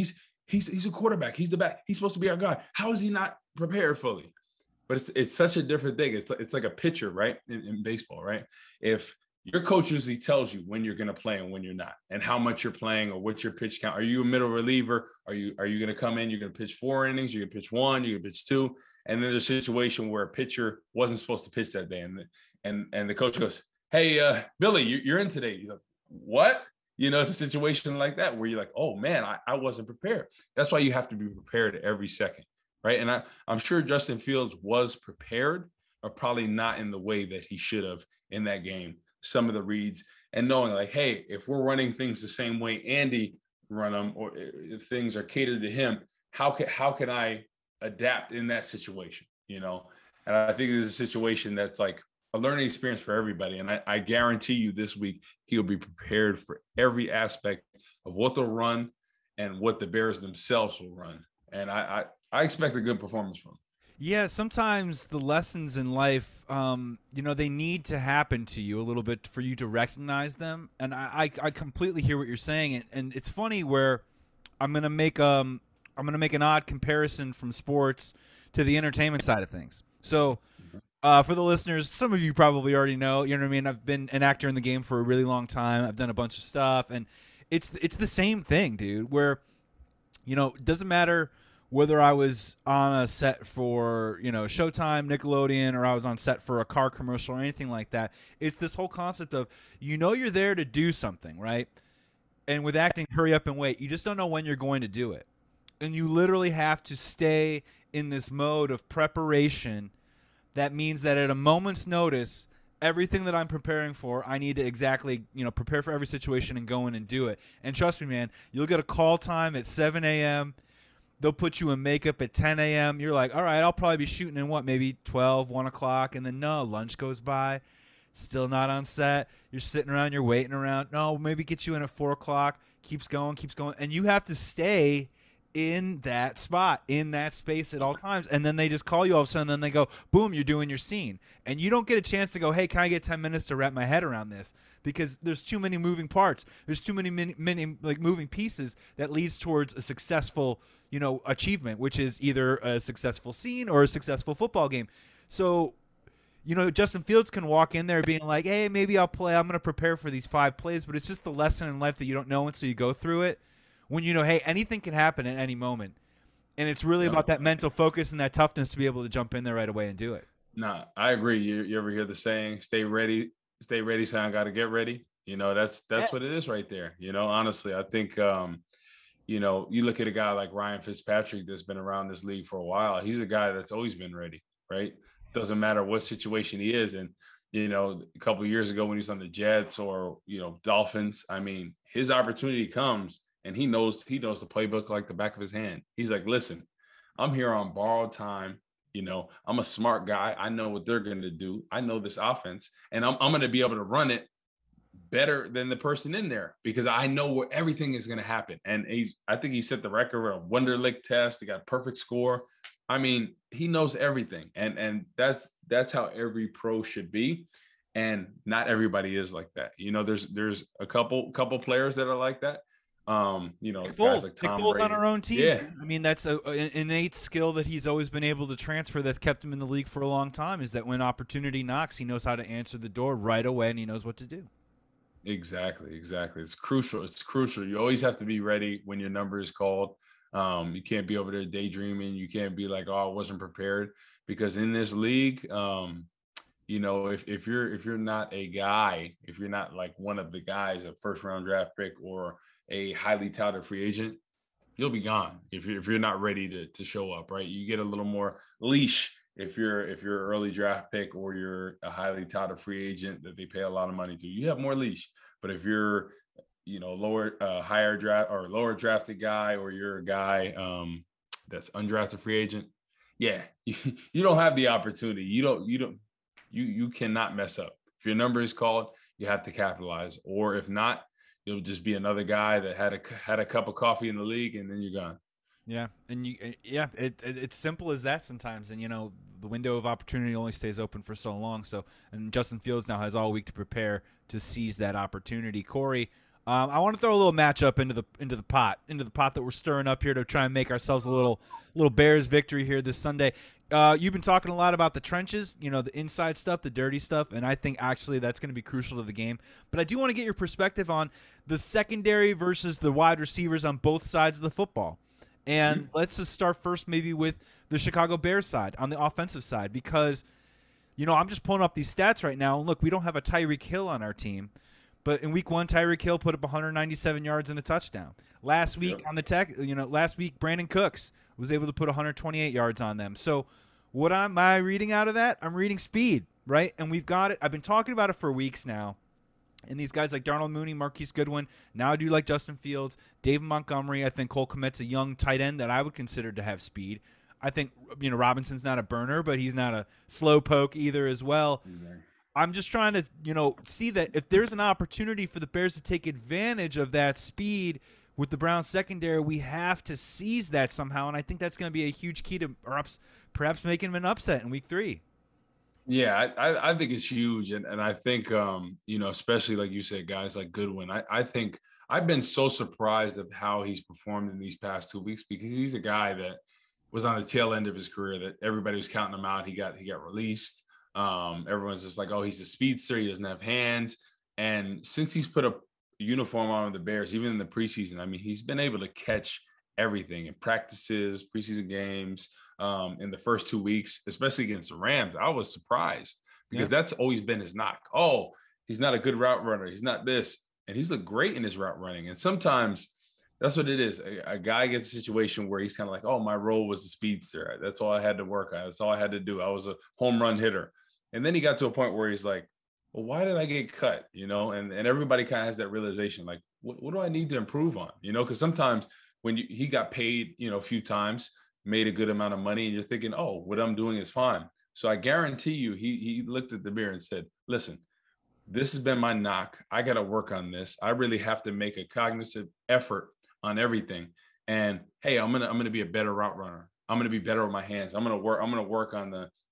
He's a quarterback. He's the back. He's supposed to be our guy. How is he not prepared fully? But it's such a different thing. It's like a pitcher, right? In baseball, right? If your coach usually tells you when you're going to play and when you're not, and how much you're playing or what's your pitch count. Are you a middle reliever? Are you going to come in? You're going to pitch 4 innings. You're going to pitch 1. You're going to pitch 2. And then there's a situation where a pitcher wasn't supposed to pitch that day, and the coach goes, "Hey, Billy, you're in today." He's like, "What?" It's a situation like that where you're like, "Oh man, I wasn't prepared." That's why you have to be prepared every second, right? And I'm sure Justin Fields was prepared, or probably not in the way that he should have in that game. Some of the reads and knowing like, hey, if we're running things the same way Andy run them, or if things are catered to him, how can I adapt in that situation? And I think it's a situation that's like a learning experience for everybody. And I guarantee you this week, he'll be prepared for every aspect of what they'll run and what the Bears themselves will run. And I expect a good performance from him. Yeah, sometimes the lessons in life, they need to happen to you a little bit for you to recognize them. And I completely hear what you're saying. And it's funny where I'm gonna make an odd comparison from sports to the entertainment side of things. So for the listeners, some of you probably already know, you know what I mean? I've been an actor in the game for a really long time. I've done a bunch of stuff, and it's the same thing, dude, where, it doesn't matter whether I was on a set for, Showtime, Nickelodeon, or I was on set for a car commercial or anything like that. It's this whole concept of, you're there to do something, right? And with acting, hurry up and wait. You just don't know when you're going to do it. And you literally have to stay in this mode of preparation. That means that at a moment's notice, everything that I'm preparing for, I need to exactly, prepare for every situation and go in and do it. And trust me, man, you'll get a call time at 7 a.m., they'll put you in makeup at 10 a.m. You're like, all right, I'll probably be shooting in maybe 12, 1 o'clock. And then, no, lunch goes by. Still not on set. You're sitting around. You're waiting around. No, maybe get you in at 4 o'clock. Keeps going. And you have to stay in that spot, in that space at all times. And then they just call you all of a sudden. And then they go, boom, you're doing your scene. And you don't get a chance to go, hey, can I get 10 minutes to wrap my head around this? Because there's too many moving parts. There's too many moving pieces that leads towards a successful achievement, which is either a successful scene or a successful football game. So, Justin Fields can walk in there being like, hey, maybe I'll play. I'm going to prepare for these 5 plays, but it's just the lesson in life that you don't know until you go through it. When hey, anything can happen at any moment. And it's really about that mental focus and that toughness to be able to jump in there right away and do it. Nah, I agree. You ever hear the saying, stay ready, so I got to get ready? That's what it is right there. Honestly, I think, you look at a guy like Ryan Fitzpatrick that's been around this league for a while. He's a guy that's always been ready, right? Doesn't matter what situation he is. And, a couple of years ago when he was on the Jets or, Dolphins, I mean, his opportunity comes and he knows the playbook like the back of his hand. He's like, listen, I'm here on borrowed time. I'm a smart guy. I know what they're going to do. I know this offense, and I'm going to be able to run it better than the person in there because I know where everything is going to happen. And I think he set the record with a Wonderlic test. He got a perfect score. I mean, he knows everything. And that's how every pro should be. And not everybody is like that. There's a couple players that are like that. Guys like Tom Brady on our own team. Yeah. I mean, that's an innate skill that he's always been able to transfer that's kept him in the league for a long time, is that when opportunity knocks, he knows how to answer the door right away and he knows what to do. Exactly. It's crucial. You always have to be ready when your number is called. You can't be over there daydreaming. You can't be like, oh, I wasn't prepared, because in this league, if you're not a guy, if you're not like one of the guys, a first round draft pick or a highly touted free agent, you'll be gone if you're not ready to show up, right? You get a little more leash if you're an early draft pick or you're a highly touted free agent that they pay a lot of money to. You have more leash. But if you're higher draft or lower drafted guy, or you're a guy that's undrafted free agent, yeah, you don't have the opportunity. You cannot mess up. If your number is called, you have to capitalize, or if not, you'll just be another guy that had a cup of coffee in the league, and then you're gone. Yeah, and it's simple as that sometimes. And the window of opportunity only stays open for so long. So, and Justin Fields now has all week to prepare to seize that opportunity. Corey, I want to throw a little matchup into the pot that we're stirring up here to try and make ourselves a little Bears victory here this Sunday. You've been talking a lot about the trenches, the inside stuff, the dirty stuff, and I think actually that's going to be crucial to the game. But I do want to get your perspective on the secondary versus the wide receivers on both sides of the football. And let's just start first maybe with the Chicago Bears side on the offensive side because, I'm just pulling up these stats right now. And look, we don't have a Tyreek Hill on our team. But in week 1, Tyreek Hill put up 197 yards and a touchdown. Last week on the last week Brandon Cooks was able to put 128 yards on them. So what am I reading out of that? I'm reading speed, right? And we've got it. I've been talking about it for weeks now. And these guys like Darnell Mooney, Marquise Goodwin, now I do like Justin Fields, David Montgomery. I think Cole Kmet's a young tight end that I would consider to have speed. I think Robinson's not a burner, but he's not a slow poke either as well. Mm-hmm. I'm just trying to, see that if there's an opportunity for the Bears to take advantage of that speed with the Browns secondary, we have to seize that somehow. And I think that's going to be a huge key to perhaps making them an upset in week 3. Yeah, I think it's huge. And I think, especially like you said, guys like Goodwin, I think I've been so surprised of how he's performed in these past 2 weeks because he's a guy that was on the tail end of his career that everybody was counting him out. He got released. Everyone's just like, oh, he's a speedster. He doesn't have hands. And since he's put a uniform on with the Bears, even in the preseason, I mean, he's been able to catch everything in practices, preseason games, in the first 2 weeks, especially against the Rams. I was surprised because that's always been his knock. Oh, he's not a good route runner. He's not this. And he's looked great in his route running. And sometimes that's what it is. A guy gets a situation where he's kind of like, oh, my role was the speedster. That's all I had to work on. That's all I had to do. I was a home run hitter. And then he got to a point where he's like, well, why did I get cut? And everybody kind of has that realization, like, what do I need to improve on? Because sometimes when he got paid, a few times, made a good amount of money, and you're thinking, oh, what I'm doing is fine. So I guarantee you, he looked at the mirror and said, listen, this has been my knock. I got to work on this. I really have to make a cognitive effort on everything. And hey, I'm gonna be a better route runner. I'm gonna be better with my hands. I'm gonna work on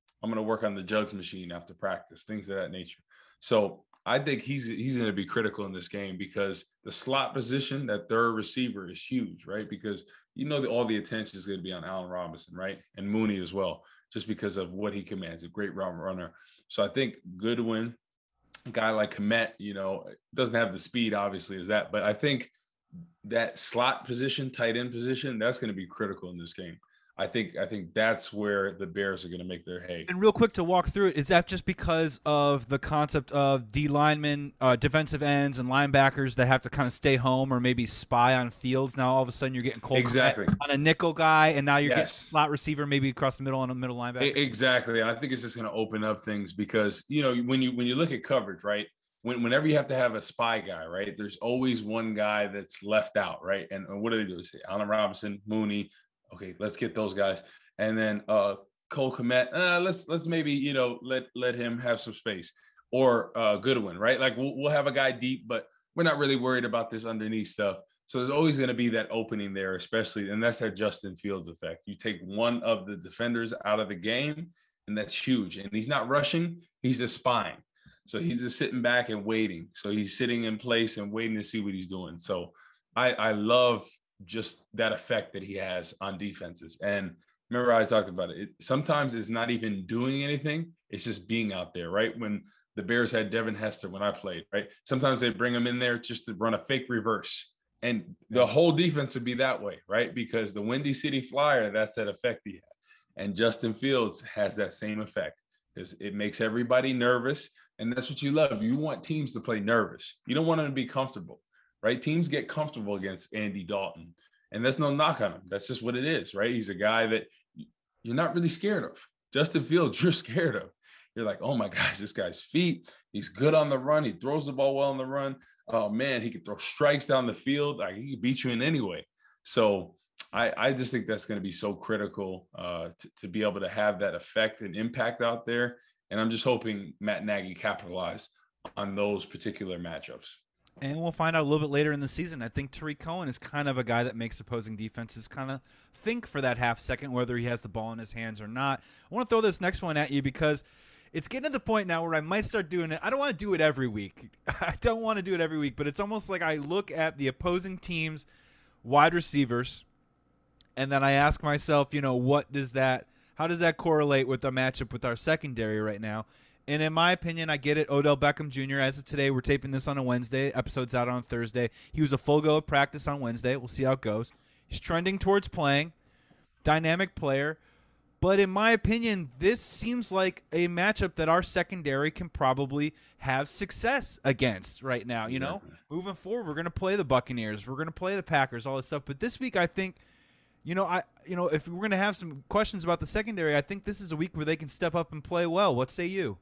the jugs machine after practice, things of that nature. So I think he's going to be critical in this game because the slot position, that third receiver, is huge, right? Because all the attention is going to be on Allen Robinson, right, and Mooney as well, just because of what he commands, a great route runner. So I think Goodwin, a guy like Kmet, doesn't have the speed, obviously, as that, but I think that slot position, tight end position, that's going to be critical in this game. I think that's where the Bears are going to make their hay. And real quick to walk through it, is that just because of the concept of D linemen, defensive ends, and linebackers that have to kind of stay home or maybe spy on Fields? Now all of a sudden you're getting Cole exactly on a nickel guy, and now you're getting slot receiver maybe across the middle on a middle linebacker. Exactly, and I think it's just going to open up things because when you look at coverage, right? Whenever you have to have a spy guy, right? There's always one guy that's left out, right? And what do they do? They say Allen Robinson, Mooney. Okay, let's get those guys. And then Cole Kmet, let's maybe, let him have some space. Or Goodwin, right? Like we'll have a guy deep, but we're not really worried about this underneath stuff. So there's always going to be that opening there, especially, and that's that Justin Fields effect. You take one of the defenders out of the game, and that's huge. And he's not rushing, he's just spying. So he's just sitting back and waiting. So he's sitting in place and waiting to see what he's doing. So I love just that effect that he has on defenses. And remember, I talked about it. Sometimes it's not even doing anything. It's just being out there, right? When the Bears had Devin Hester when I played, right? Sometimes they bring him in there just to run a fake reverse. And the whole defense would be that way, right? Because the Windy City Flyer, that's that effect he had. And Justin Fields has that same effect. It makes everybody nervous. And that's what you love. You want teams to play nervous. You don't want them to be comfortable, right? Teams get comfortable against Andy Dalton. And that's no knock on him. That's just what it is, right? He's a guy that you're not really scared of. Justin Fields, you're scared of. You're like, oh my gosh, this guy's feet. He's good on the run. He throws the ball well on the run. Oh man, he can throw strikes down the field. Like, he can beat you in any way. So I just think that's going to be so critical to be able to have that effect and impact out there. And I'm just hoping Matt Nagy capitalize on those particular matchups. And we'll find out a little bit later in the season. I think Tariq Cohen is kind of a guy that makes opposing defenses kind of think for that half second whether he has the ball in his hands or not. I want to throw this next one at you because it's getting to the point now where I might start doing it. I don't want to do it every week. I don't want to do it every week, but it's almost like I look at the opposing team's wide receivers, and then I ask myself, how does that correlate with the matchup with our secondary right now? And in my opinion, I get it. Odell Beckham Jr., as of today, we're taping this on a Wednesday. Episode's out on Thursday. He was a full go of practice on Wednesday. We'll see how it goes. He's trending towards playing. Dynamic player. But in my opinion, this seems like a matchup that our secondary can probably have success against right now. Moving forward, we're going to play the Buccaneers. We're going to play the Packers, all this stuff. But this week, I think, if we're going to have some questions about the secondary, I think this is a week where they can step up and play well. What say you?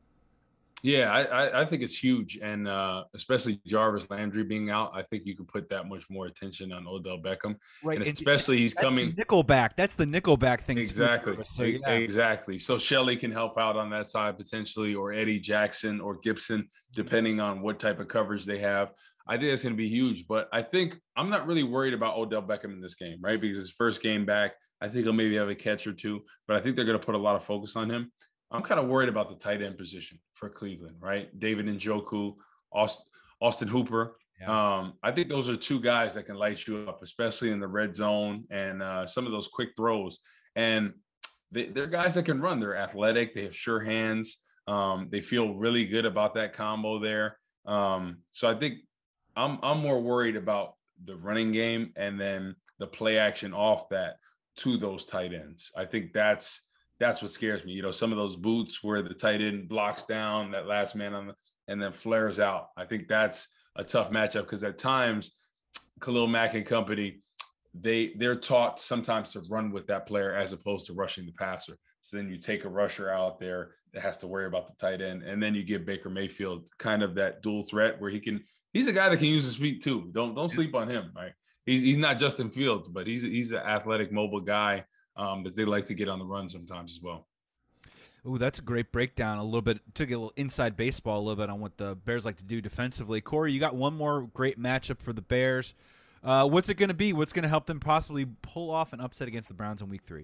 Yeah, I think it's huge. And especially Jarvis Landry being out, I think you could put that much more attention on Odell Beckham. Right. And especially he's coming. Nickelback. That's the Nickelback thing. Exactly. Too. So, yeah. Exactly. So Shelley can help out on that side potentially, or Eddie Jackson or Gibson, depending on what type of coverage they have. I think it's going to be huge. But I think I'm not really worried about Odell Beckham in this game, right? Because his first game back, I think he'll maybe have a catch or two. But I think they're going to put a lot of focus on him. I'm kind of worried about the tight end position for Cleveland, right? David Njoku, Austin Hooper. Yeah. I think those are two guys that can light you up, especially in the red zone and some of those quick throws. And they're guys that can run. They're athletic. They have sure hands. They feel really good about that combo there. So I think I'm more worried about the running game and then the play action off that to those tight ends. I think that's what scares me. Some of those boots where the tight end blocks down that last man and then flares out. I think that's a tough matchup because at times Khalil Mack and company, they're taught sometimes to run with that player as opposed to rushing the passer. So then you take a rusher out there that has to worry about the tight end, and then you give Baker Mayfield kind of that dual threat where he's a guy that can use his feet too. Don't sleep on him, right? He's not Justin Fields, but he's an athletic, mobile guy. That they like to get on the run sometimes as well. Ooh, that's a great breakdown. A little bit, took a little inside baseball a little bit on what the Bears like to do defensively. Corey, you got one more great matchup for the Bears. What's it going to be? What's going to help them possibly pull off an upset against the Browns in Week 3?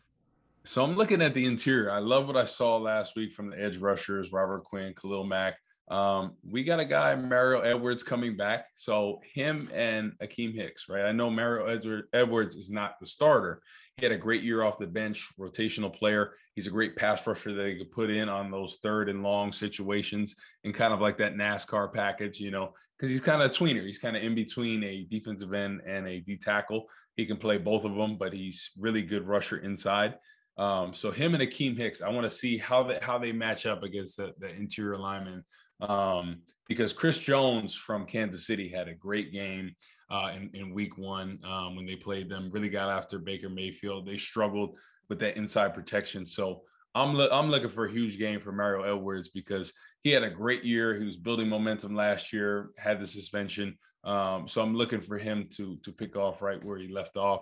So I'm looking at the interior. I love what I saw last week from the edge rushers, Robert Quinn, Khalil Mack. We got a guy, Mario Edwards, coming back. So him and Akeem Hicks, right? I know Mario Edwards is not the starter. He had a great year off the bench, rotational player. He's a great pass rusher that he could put in on those third and long situations and kind of like that NASCAR package, because he's kind of a tweener. He's kind of in between a defensive end and a D tackle. He can play both of them, but he's really good rusher inside. So him and Akeem Hicks, I want to see how they match up against the interior lineman. Because Chris Jones from Kansas City had a great game in Week 1 when they played them. Really got after Baker Mayfield. They struggled with that inside protection. So I'm looking for a huge game for Mario Edwards because he had a great year. He was building momentum last year, had the suspension. So I'm looking for him to pick off right where he left off.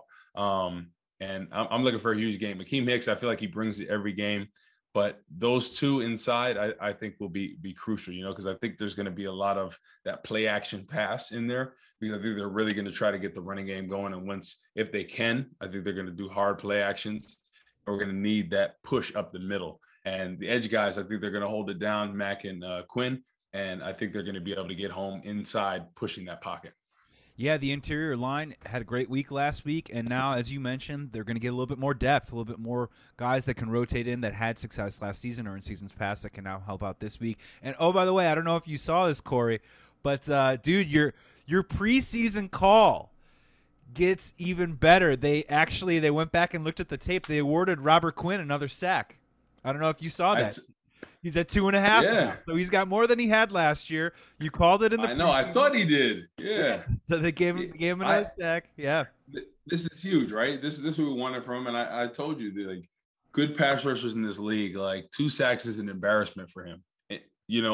And I'm looking for a huge game. Akeem Hicks, I feel like he brings it every game. But those two inside, I think will be crucial, because I think there's going to be a lot of that play action pass in there because I think they're really going to try to get the running game going. And if they can, I think they're going to do hard play actions. We're going to need that push up the middle. And the edge guys, I think they're going to hold it down, Mack and Quinn. And I think they're going to be able to get home inside pushing that pocket. Yeah, the interior line had a great week last week, and now, as you mentioned, they're going to get a little bit more depth, a little bit more guys that can rotate in that had success last season or in seasons past that can now help out this week. And, oh, by the way, I don't know if you saw this, Corey, but, dude, your preseason call gets even better. They went back and looked at the tape. They awarded Robert Quinn another sack. I don't know if you saw that. He's at 2.5 now, so he's got more than he had last year. You called it in the. I know. I thought he did. Yeah. So they gave him another sack. Yeah. This is huge, right? This is what we wanted from him, and I told you that good pass rushers in this league, 2 sacks is an embarrassment for him. It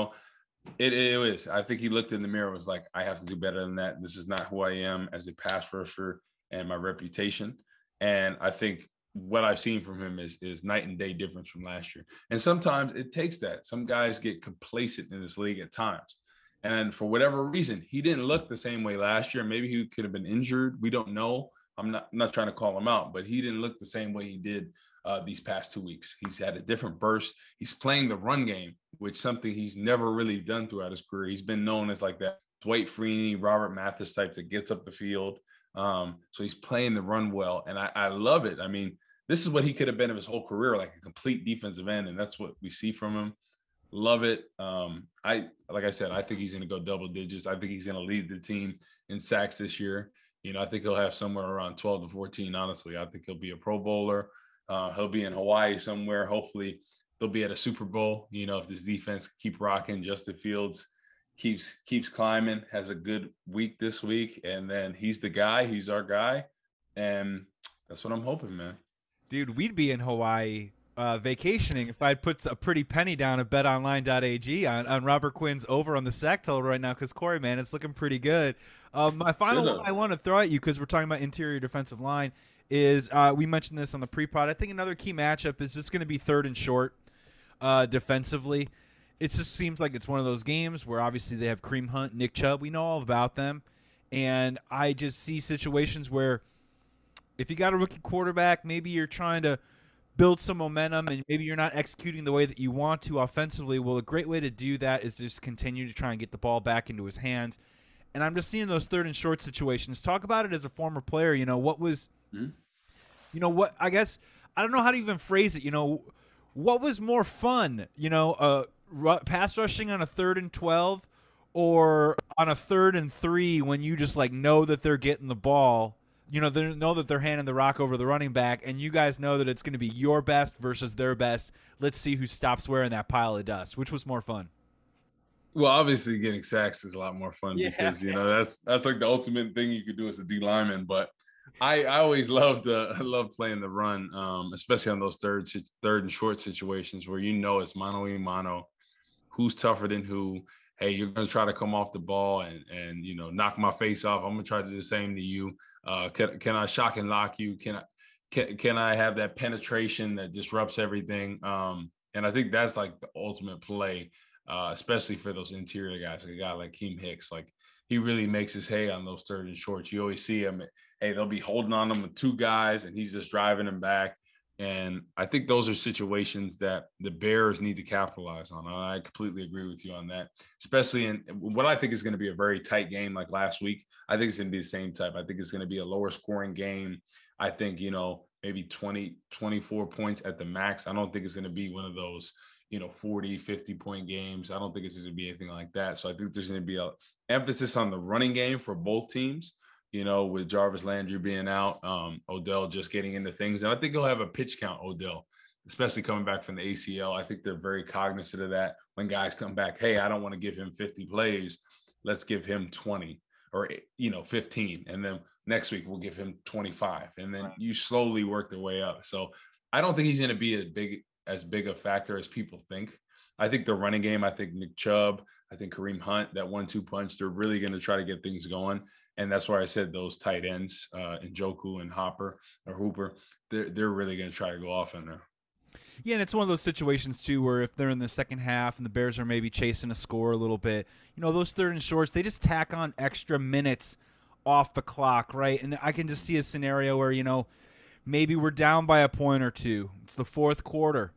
is. I think he looked in the mirror and was like, I have to do better than that. This is not who I am as a pass rusher and my reputation. And I think what I've seen from him is night and day difference from last year. And sometimes it takes that. Some guys get complacent in this league at times. And for whatever reason, he didn't look the same way last year. Maybe he could have been injured. We don't know. I'm not trying to call him out, but he didn't look the same way he did these past 2 weeks. He's had a different burst. He's playing the run game, which is something he's never really done throughout his career. He's been known as like that Dwight Freeney, Robert Mathis type that gets up the field. So he's playing the run well, and I love it. I mean, this is what he could have been of his whole career, like a complete defensive end, and that's what we see from him. Love it. Like I said, I think he's going to go double digits. I think he's going to lead the team in sacks this year. I think he'll have somewhere around 12 to 14, honestly. I think he'll be a Pro Bowler. He'll be in Hawaii somewhere. Hopefully, they'll be at a Super Bowl. If this defense keep rocking, Justin Fields keeps climbing, has a good week this week, and then he's the guy. He's our guy, and that's what I'm hoping, man. Dude, we'd be in Hawaii vacationing if I'd put a pretty penny down at betonline.ag on Robert Quinn's over on the sack total right now, because Corey, man, it's looking pretty good. My final one I want to throw at you, because we're talking about interior defensive line, is we mentioned this on the pre-pod. I think another key matchup is just going to be third and short defensively. It just seems like it's one of those games where obviously they have Kareem Hunt, Nick Chubb. We know all about them. And I just see situations where if you got a rookie quarterback, maybe you're trying to build some momentum and maybe you're not executing the way that you want to offensively. Well, a great way to do that is just continue to try and get the ball back into his hands. And I'm just seeing those third and short situations. Talk about it as a former player. What was, what, I guess, I don't know how to even phrase it. What was more fun, pass rushing on a 3rd and 12 or on a 3rd and 3 when you just know that they're getting the ball, they know that they're handing the rock over the running back, and you guys know that it's going to be your best versus their best. Let's see who stops wearing that pile of dust. Which was more fun? Well, obviously getting sacks is a lot more fun because, that's like the ultimate thing you could do as a D lineman. But I always love playing the run, especially on those third and short situations where it's mano a mano. Who's tougher than who? Hey, you're going to try to come off the ball and knock my face off. I'm going to try to do the same to you. Can I shock and lock you? Can I have that penetration that disrupts everything? And I think that's like the ultimate play, especially for those interior guys. Like a guy like Keem Hicks, like he really makes his hay on those third and shorts. You always see him. Hey, they'll be holding on him with 2 guys, and he's just driving them back. And I think those are situations that the Bears need to capitalize on. I completely agree with you on that, especially in what I think is going to be a very tight game like last week. I think it's going to be the same type. I think it's going to be a lower scoring game. I think, maybe 20, 24 points at the max. I don't think it's going to be one of those, 40, 50-point games. I don't think it's going to be anything like that. So I think there's going to be an emphasis on the running game for both teams. With Jarvis Landry being out, Odell just getting into things. And I think he'll have a pitch count, Odell, especially coming back from the ACL. I think they're very cognizant of that when guys come back. Hey, I don't want to give him 50 plays. Let's give him 20 or, 15. And then next week we'll give him 25. And then you slowly work their way up. So I don't think he's going to be as big a factor as people think. I think the running game, I think Nick Chubb, I think Kareem Hunt, that 1-2 punch, they're really going to try to get things going. And that's why I said those tight ends, Njoku and Hooper, they're really going to try to go off in there. Yeah, and it's one of those situations, too, where if they're in the second half and the Bears are maybe chasing a score a little bit, those third and shorts, they just tack on extra minutes off the clock, right? And I can just see a scenario where, maybe we're down by a point or two. It's the 4th quarter.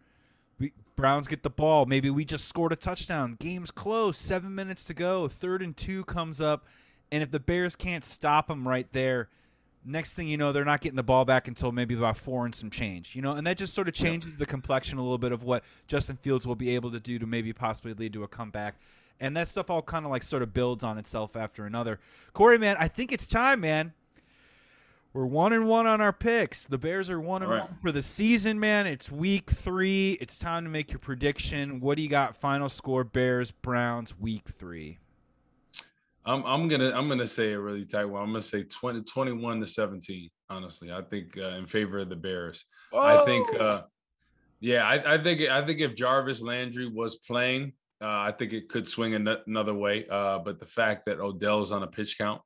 Browns get the ball. Maybe we just scored a touchdown. Game's close. 7 minutes to go. 3rd and 2 comes up. And if the Bears can't stop them right there, next thing you know, they're not getting the ball back until maybe about 4 and some change. And that just sort of changes the complexion a little bit of what Justin Fields will be able to do to maybe possibly lead to a comeback. And that stuff all kind of sort of builds on itself after another. Corey, man, I think it's time, man. We're 1-1 on our picks. The Bears are 1-1 for the season, man. It's week 3. It's time to make your prediction. What do you got? Final score: Bears, Browns, week 3. I'm gonna say a really tight one. I'm gonna say 21-17. Honestly, I think in favor of the Bears. Oh! I think, I think if Jarvis Landry was playing, I think it could swing another way. But the fact that Odell's on a pitch count,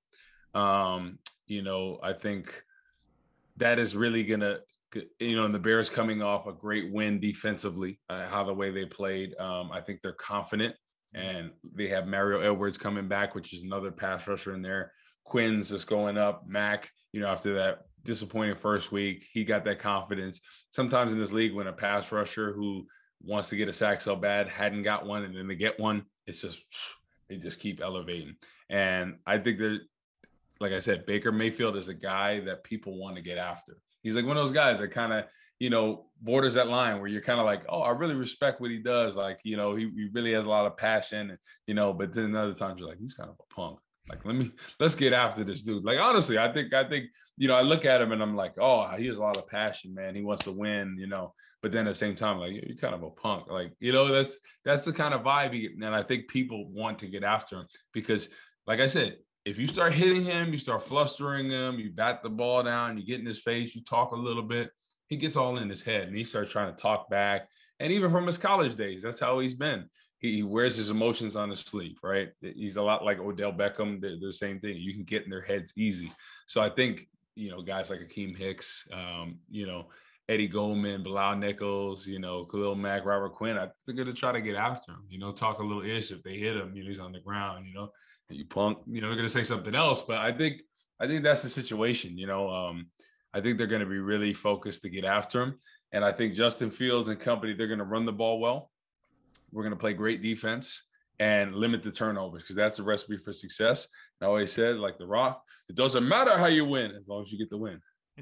I think that is really gonna, and the Bears coming off a great win defensively, how the way they played. I think they're confident. And they have Mario Edwards coming back, which is another pass rusher in there. Quinn's just going up. Mack, after that disappointing first week. He got that confidence. Sometimes in this league, when a pass rusher who wants to get a sack so bad hadn't got one, and then they get one, it's just they just keep elevating. And I think that, like I said, Baker Mayfield is a guy that people want to get after. He's like one of those guys that kind of, borders that line where you're kind of like, oh, I really respect what he does. Like, he really has a lot of passion, and, but then other times you're like, he's kind of a punk. Like, let's get after this dude. Like, honestly, I think, I look at him and I'm like, oh, he has a lot of passion, man. He wants to win, but then at the same time, like, you're kind of a punk. Like, that's the kind of vibe. And I think people want to get after him because, like I said, if you start hitting him, you start flustering him, you bat the ball down, you get in his face, you talk a little bit, he gets all in his head and he starts trying to talk back. And even from his college days, that's how he's been. He wears his emotions on his sleeve, right? He's a lot like Odell Beckham. They're the same thing. You can get in their heads easy. So I think, guys like Akeem Hicks, Eddie Goldman, Bilal Nichols, Khalil Mack, Robert Quinn, I think they're going to try to get after him, talk a little ish. If they hit him, he's on the ground, you punk, they're going to say something else. But I think that's the situation, I think they're going to be really focused to get after him. And I think Justin Fields and company, they're going to run the ball well. We're going to play great defense and limit the turnovers because that's the recipe for success. I always said, like The Rock, it doesn't matter how you win as long as you get the win.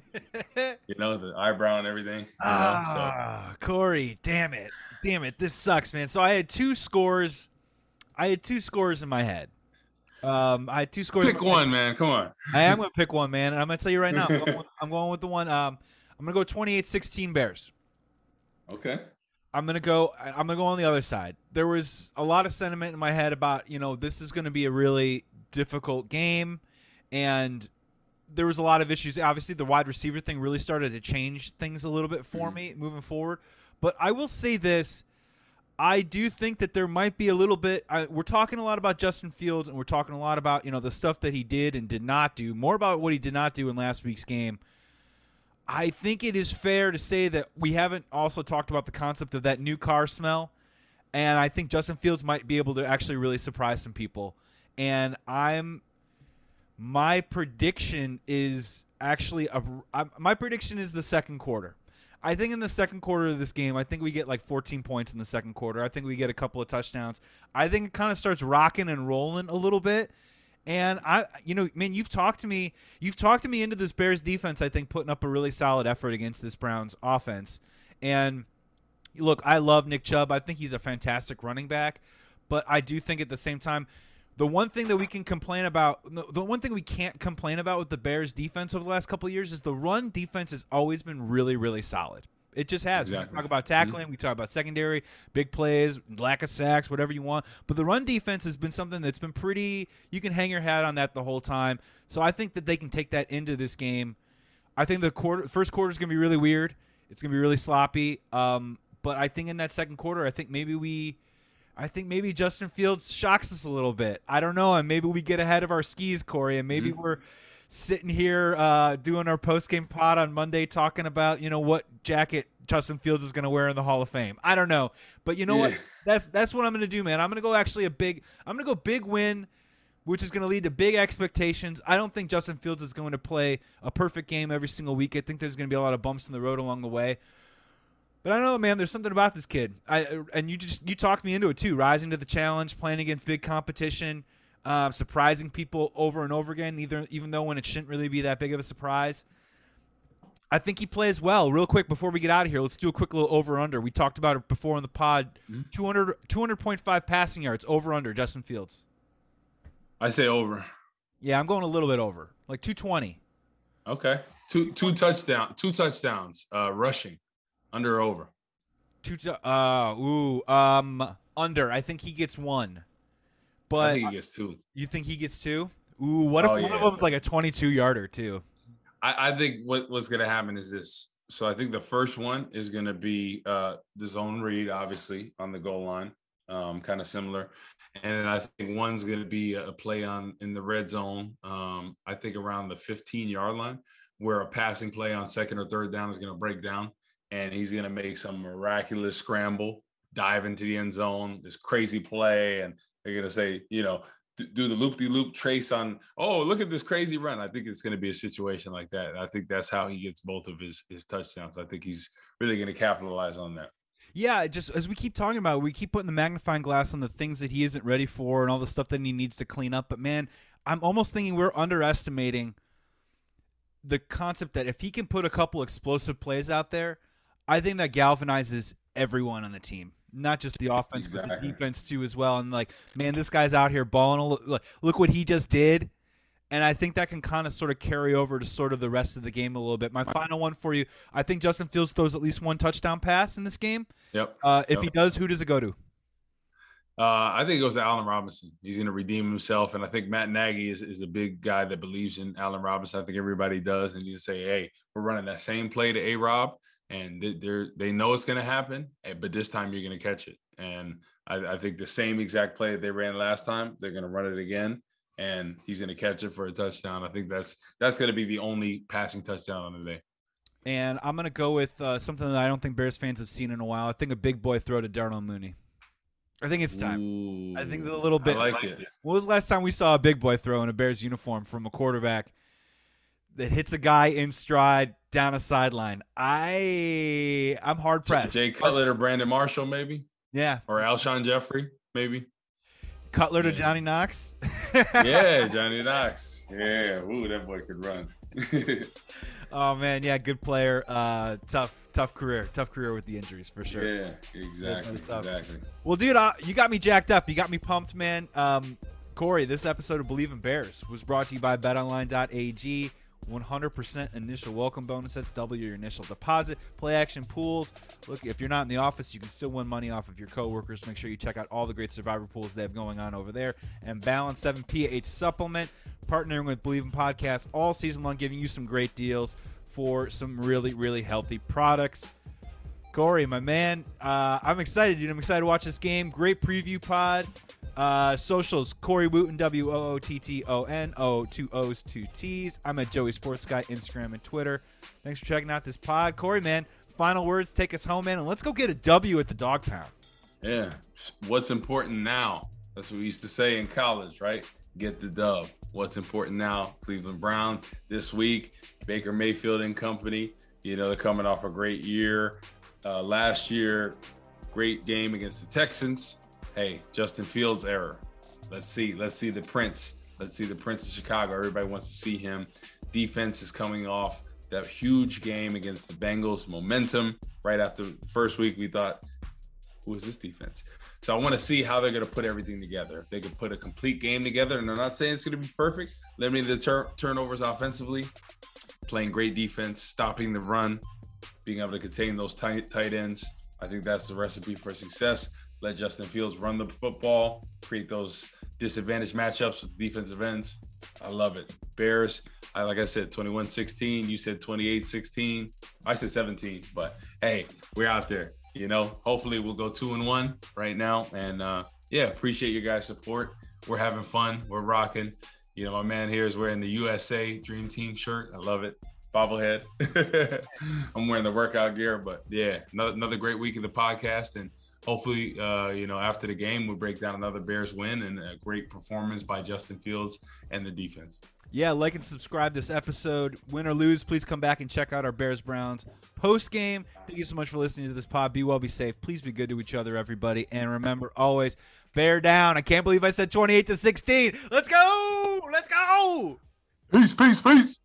The eyebrow and everything. Corey, damn it. This sucks, man. So I had two scores. In my head. I had two scores. Pick one, man. Come on. I am going to pick one, man. And I'm going to tell you right now, I'm going with the one. I'm going to go 28-16 Bears. Okay. I'm gonna go on the other side. There was a lot of sentiment in my head about, this is going to be a really difficult game, and there was a lot of issues. Obviously, the wide receiver thing really started to change things a little bit for me moving forward. But I will say this. I do think that there might be a little bit we're talking a lot about Justin Fields, and we're talking a lot about, the stuff that he did and did not do, more about what he did not do in last week's game. I think it is fair to say that we haven't also talked about the concept of that new car smell, and I think Justin Fields might be able to actually really surprise some people. And my prediction is actually the second quarter. I think in the second quarter of this game, I think we get like 14 points in the second quarter. I think we get a couple of touchdowns. I think it kind of starts rocking and rolling a little bit. And man, you've talked me into this Bears defense, I think, putting up a really solid effort against this Browns offense. And look, I love Nick Chubb. I think he's a fantastic running back, but I do think at the same time, the one thing that we can complain about, the one thing we can't complain about with the Bears defense over the last couple of years is the run defense has always been really, really solid. It just has. Exactly. We talk about tackling, we talk about secondary, big plays, lack of sacks, whatever you want. But the run defense has been something that's been pretty – you can hang your hat on that the whole time. So I think that they can take that into this game. I think the first quarter is going to be really weird. It's going to be really sloppy. But I think in that second quarter, I think maybe Justin Fields shocks us a little bit. I don't know. And maybe we get ahead of our skis, Corey, and maybe we're – sitting here doing our post-game pod on Monday talking about, what jacket Justin Fields is going to wear in the Hall of Fame. I don't know. But you know what? That's what I'm going to do, man. I'm going to go actually big win, which is going to lead to big expectations. I don't think Justin Fields is going to play a perfect game every single week. I think there's going to be a lot of bumps in the road along the way. But I don't know, man. There's something about this kid. And you talked me into it too, rising to the challenge, playing against big competition. Surprising people over and over again, even though when it shouldn't really be that big of a surprise. I think he plays well. Real quick, before we get out of here, let's do a quick little over-under. We talked about it before on the pod. 200.5 passing yards, over-under, Justin Fields. I say over. Yeah, I'm going a little bit over, like 220. Okay. Two touchdowns, rushing, under or over? Under. I think he gets one. But I think he gets two. You think he gets two? Ooh, what if one of them's like a 22-yarder too? I think what's going to happen is this. So I think the first one is going to be the zone read, obviously, on the goal line, kind of similar. And then I think one's going to be a play in the red zone, I think around the 15-yard line, where a passing play on second or third down is going to break down, and he's going to make some miraculous scramble, dive into the end zone, this crazy play, and they're going to say, do the loop-de-loop trace on, oh, look at this crazy run. I think it's going to be a situation like that. I think that's how he gets both of his touchdowns. I think he's really going to capitalize on that. Yeah, just as we keep talking about, we keep putting the magnifying glass on the things that he isn't ready for and all the stuff that he needs to clean up. But, man, I'm almost thinking we're underestimating the concept that if he can put a couple explosive plays out there, I think that galvanizes everyone on the team. Not just the offense, but the defense too as well. And like, man, this guy's out here balling. Look what he just did. And I think that can kind of sort of carry over to sort of the rest of the game a little bit. My final one for you, I think Justin Fields throws at least one touchdown pass in this game. Yep. If he does, who does it go to? I think it goes to Allen Robinson. He's going to redeem himself. And I think Matt Nagy is a big guy that believes in Allen Robinson. I think everybody does. And you say, hey, we're running that same play to A-Rob. And they know it's going to happen, but this time you're going to catch it. And I think the same exact play that they ran last time, they're going to run it again, and he's going to catch it for a touchdown. I think that's going to be the only passing touchdown on the day. And I'm going to go with something that I don't think Bears fans have seen in a while. I think a big boy throw to Darnell Mooney. I think it's time. Ooh, I think a little bit. I like it. When was the last time we saw a big boy throw in a Bears uniform from a quarterback that hits a guy in stride down a sideline? I'm hard pressed. Jay Cutler or Brandon Marshall, maybe. Yeah. Or Alshon Jeffrey, maybe. Cutler to Johnny Knox. Yeah, Johnny Knox. Yeah, ooh, that boy could run. Oh man, yeah, good player. Tough career with the injuries for sure. Yeah, exactly. Well, dude, you got me jacked up. You got me pumped, man. Corey, this episode of Believe in Bears was brought to you by BetOnline.ag. 100% initial welcome bonus. That's double your initial deposit. Play action pools. Look, if you're not in the office, you can still win money off of your coworkers. Make sure you check out all the great survivor pools they have going on over there. And Balance 7 PH Supplement, partnering with Believe in Podcasts all season long, giving you some great deals for some really, really healthy products. Corey, my man, I'm excited, dude. I'm excited to watch this game. Great preview pod. Socials, Corey Wooten, WOOTTON, 2 O's, 2 T's. I'm at Joey Sports Guy, Instagram and Twitter. Thanks for checking out this pod. Corey, man, final words, take us home, man, and let's go get a W at the Dog Pound. Yeah. What's important now? That's what we used to say in college, right? Get the dub. What's important now? Cleveland Brown this week, Baker Mayfield and company. You know, they're coming off a great year. Last year, great game against the Texans. Hey, Justin Fields error. Let's see the Prince. Let's see the Prince of Chicago. Everybody wants to see him. Defense is coming off that huge game against the Bengals. Momentum. Right after the first week, we thought, who is this defense? So I want to see how they're going to put everything together. If they could put a complete game together, and I'm not saying it's going to be perfect, limiting the turnovers offensively, playing great defense, stopping the run, being able to contain those tight ends. I think that's the recipe for success. Let Justin Fields run the football, create those disadvantaged matchups with defensive ends. I love it. Bears, like I said, 21-16. You said 28-16. I said 17. But, hey, we're out there. You know, hopefully we'll go 2-1 right now. And, yeah, appreciate your guys' support. We're having fun. We're rocking. You know, my man here is wearing the USA Dream Team shirt. I love it. Bobblehead. I'm wearing the workout gear. But, yeah, another great week of the podcast. And hopefully, you know, after the game, we'll break down another Bears win and a great performance by Justin Fields and the defense. Yeah, like and subscribe this episode. Win or lose, please come back and check out our Bears-Browns post-game. Thank you so much for listening to this pod. Be well, be safe. Please be good to each other, everybody. And remember, always, bear down. I can't believe I said 28-16. Let's go! Let's go! Peace, peace, peace.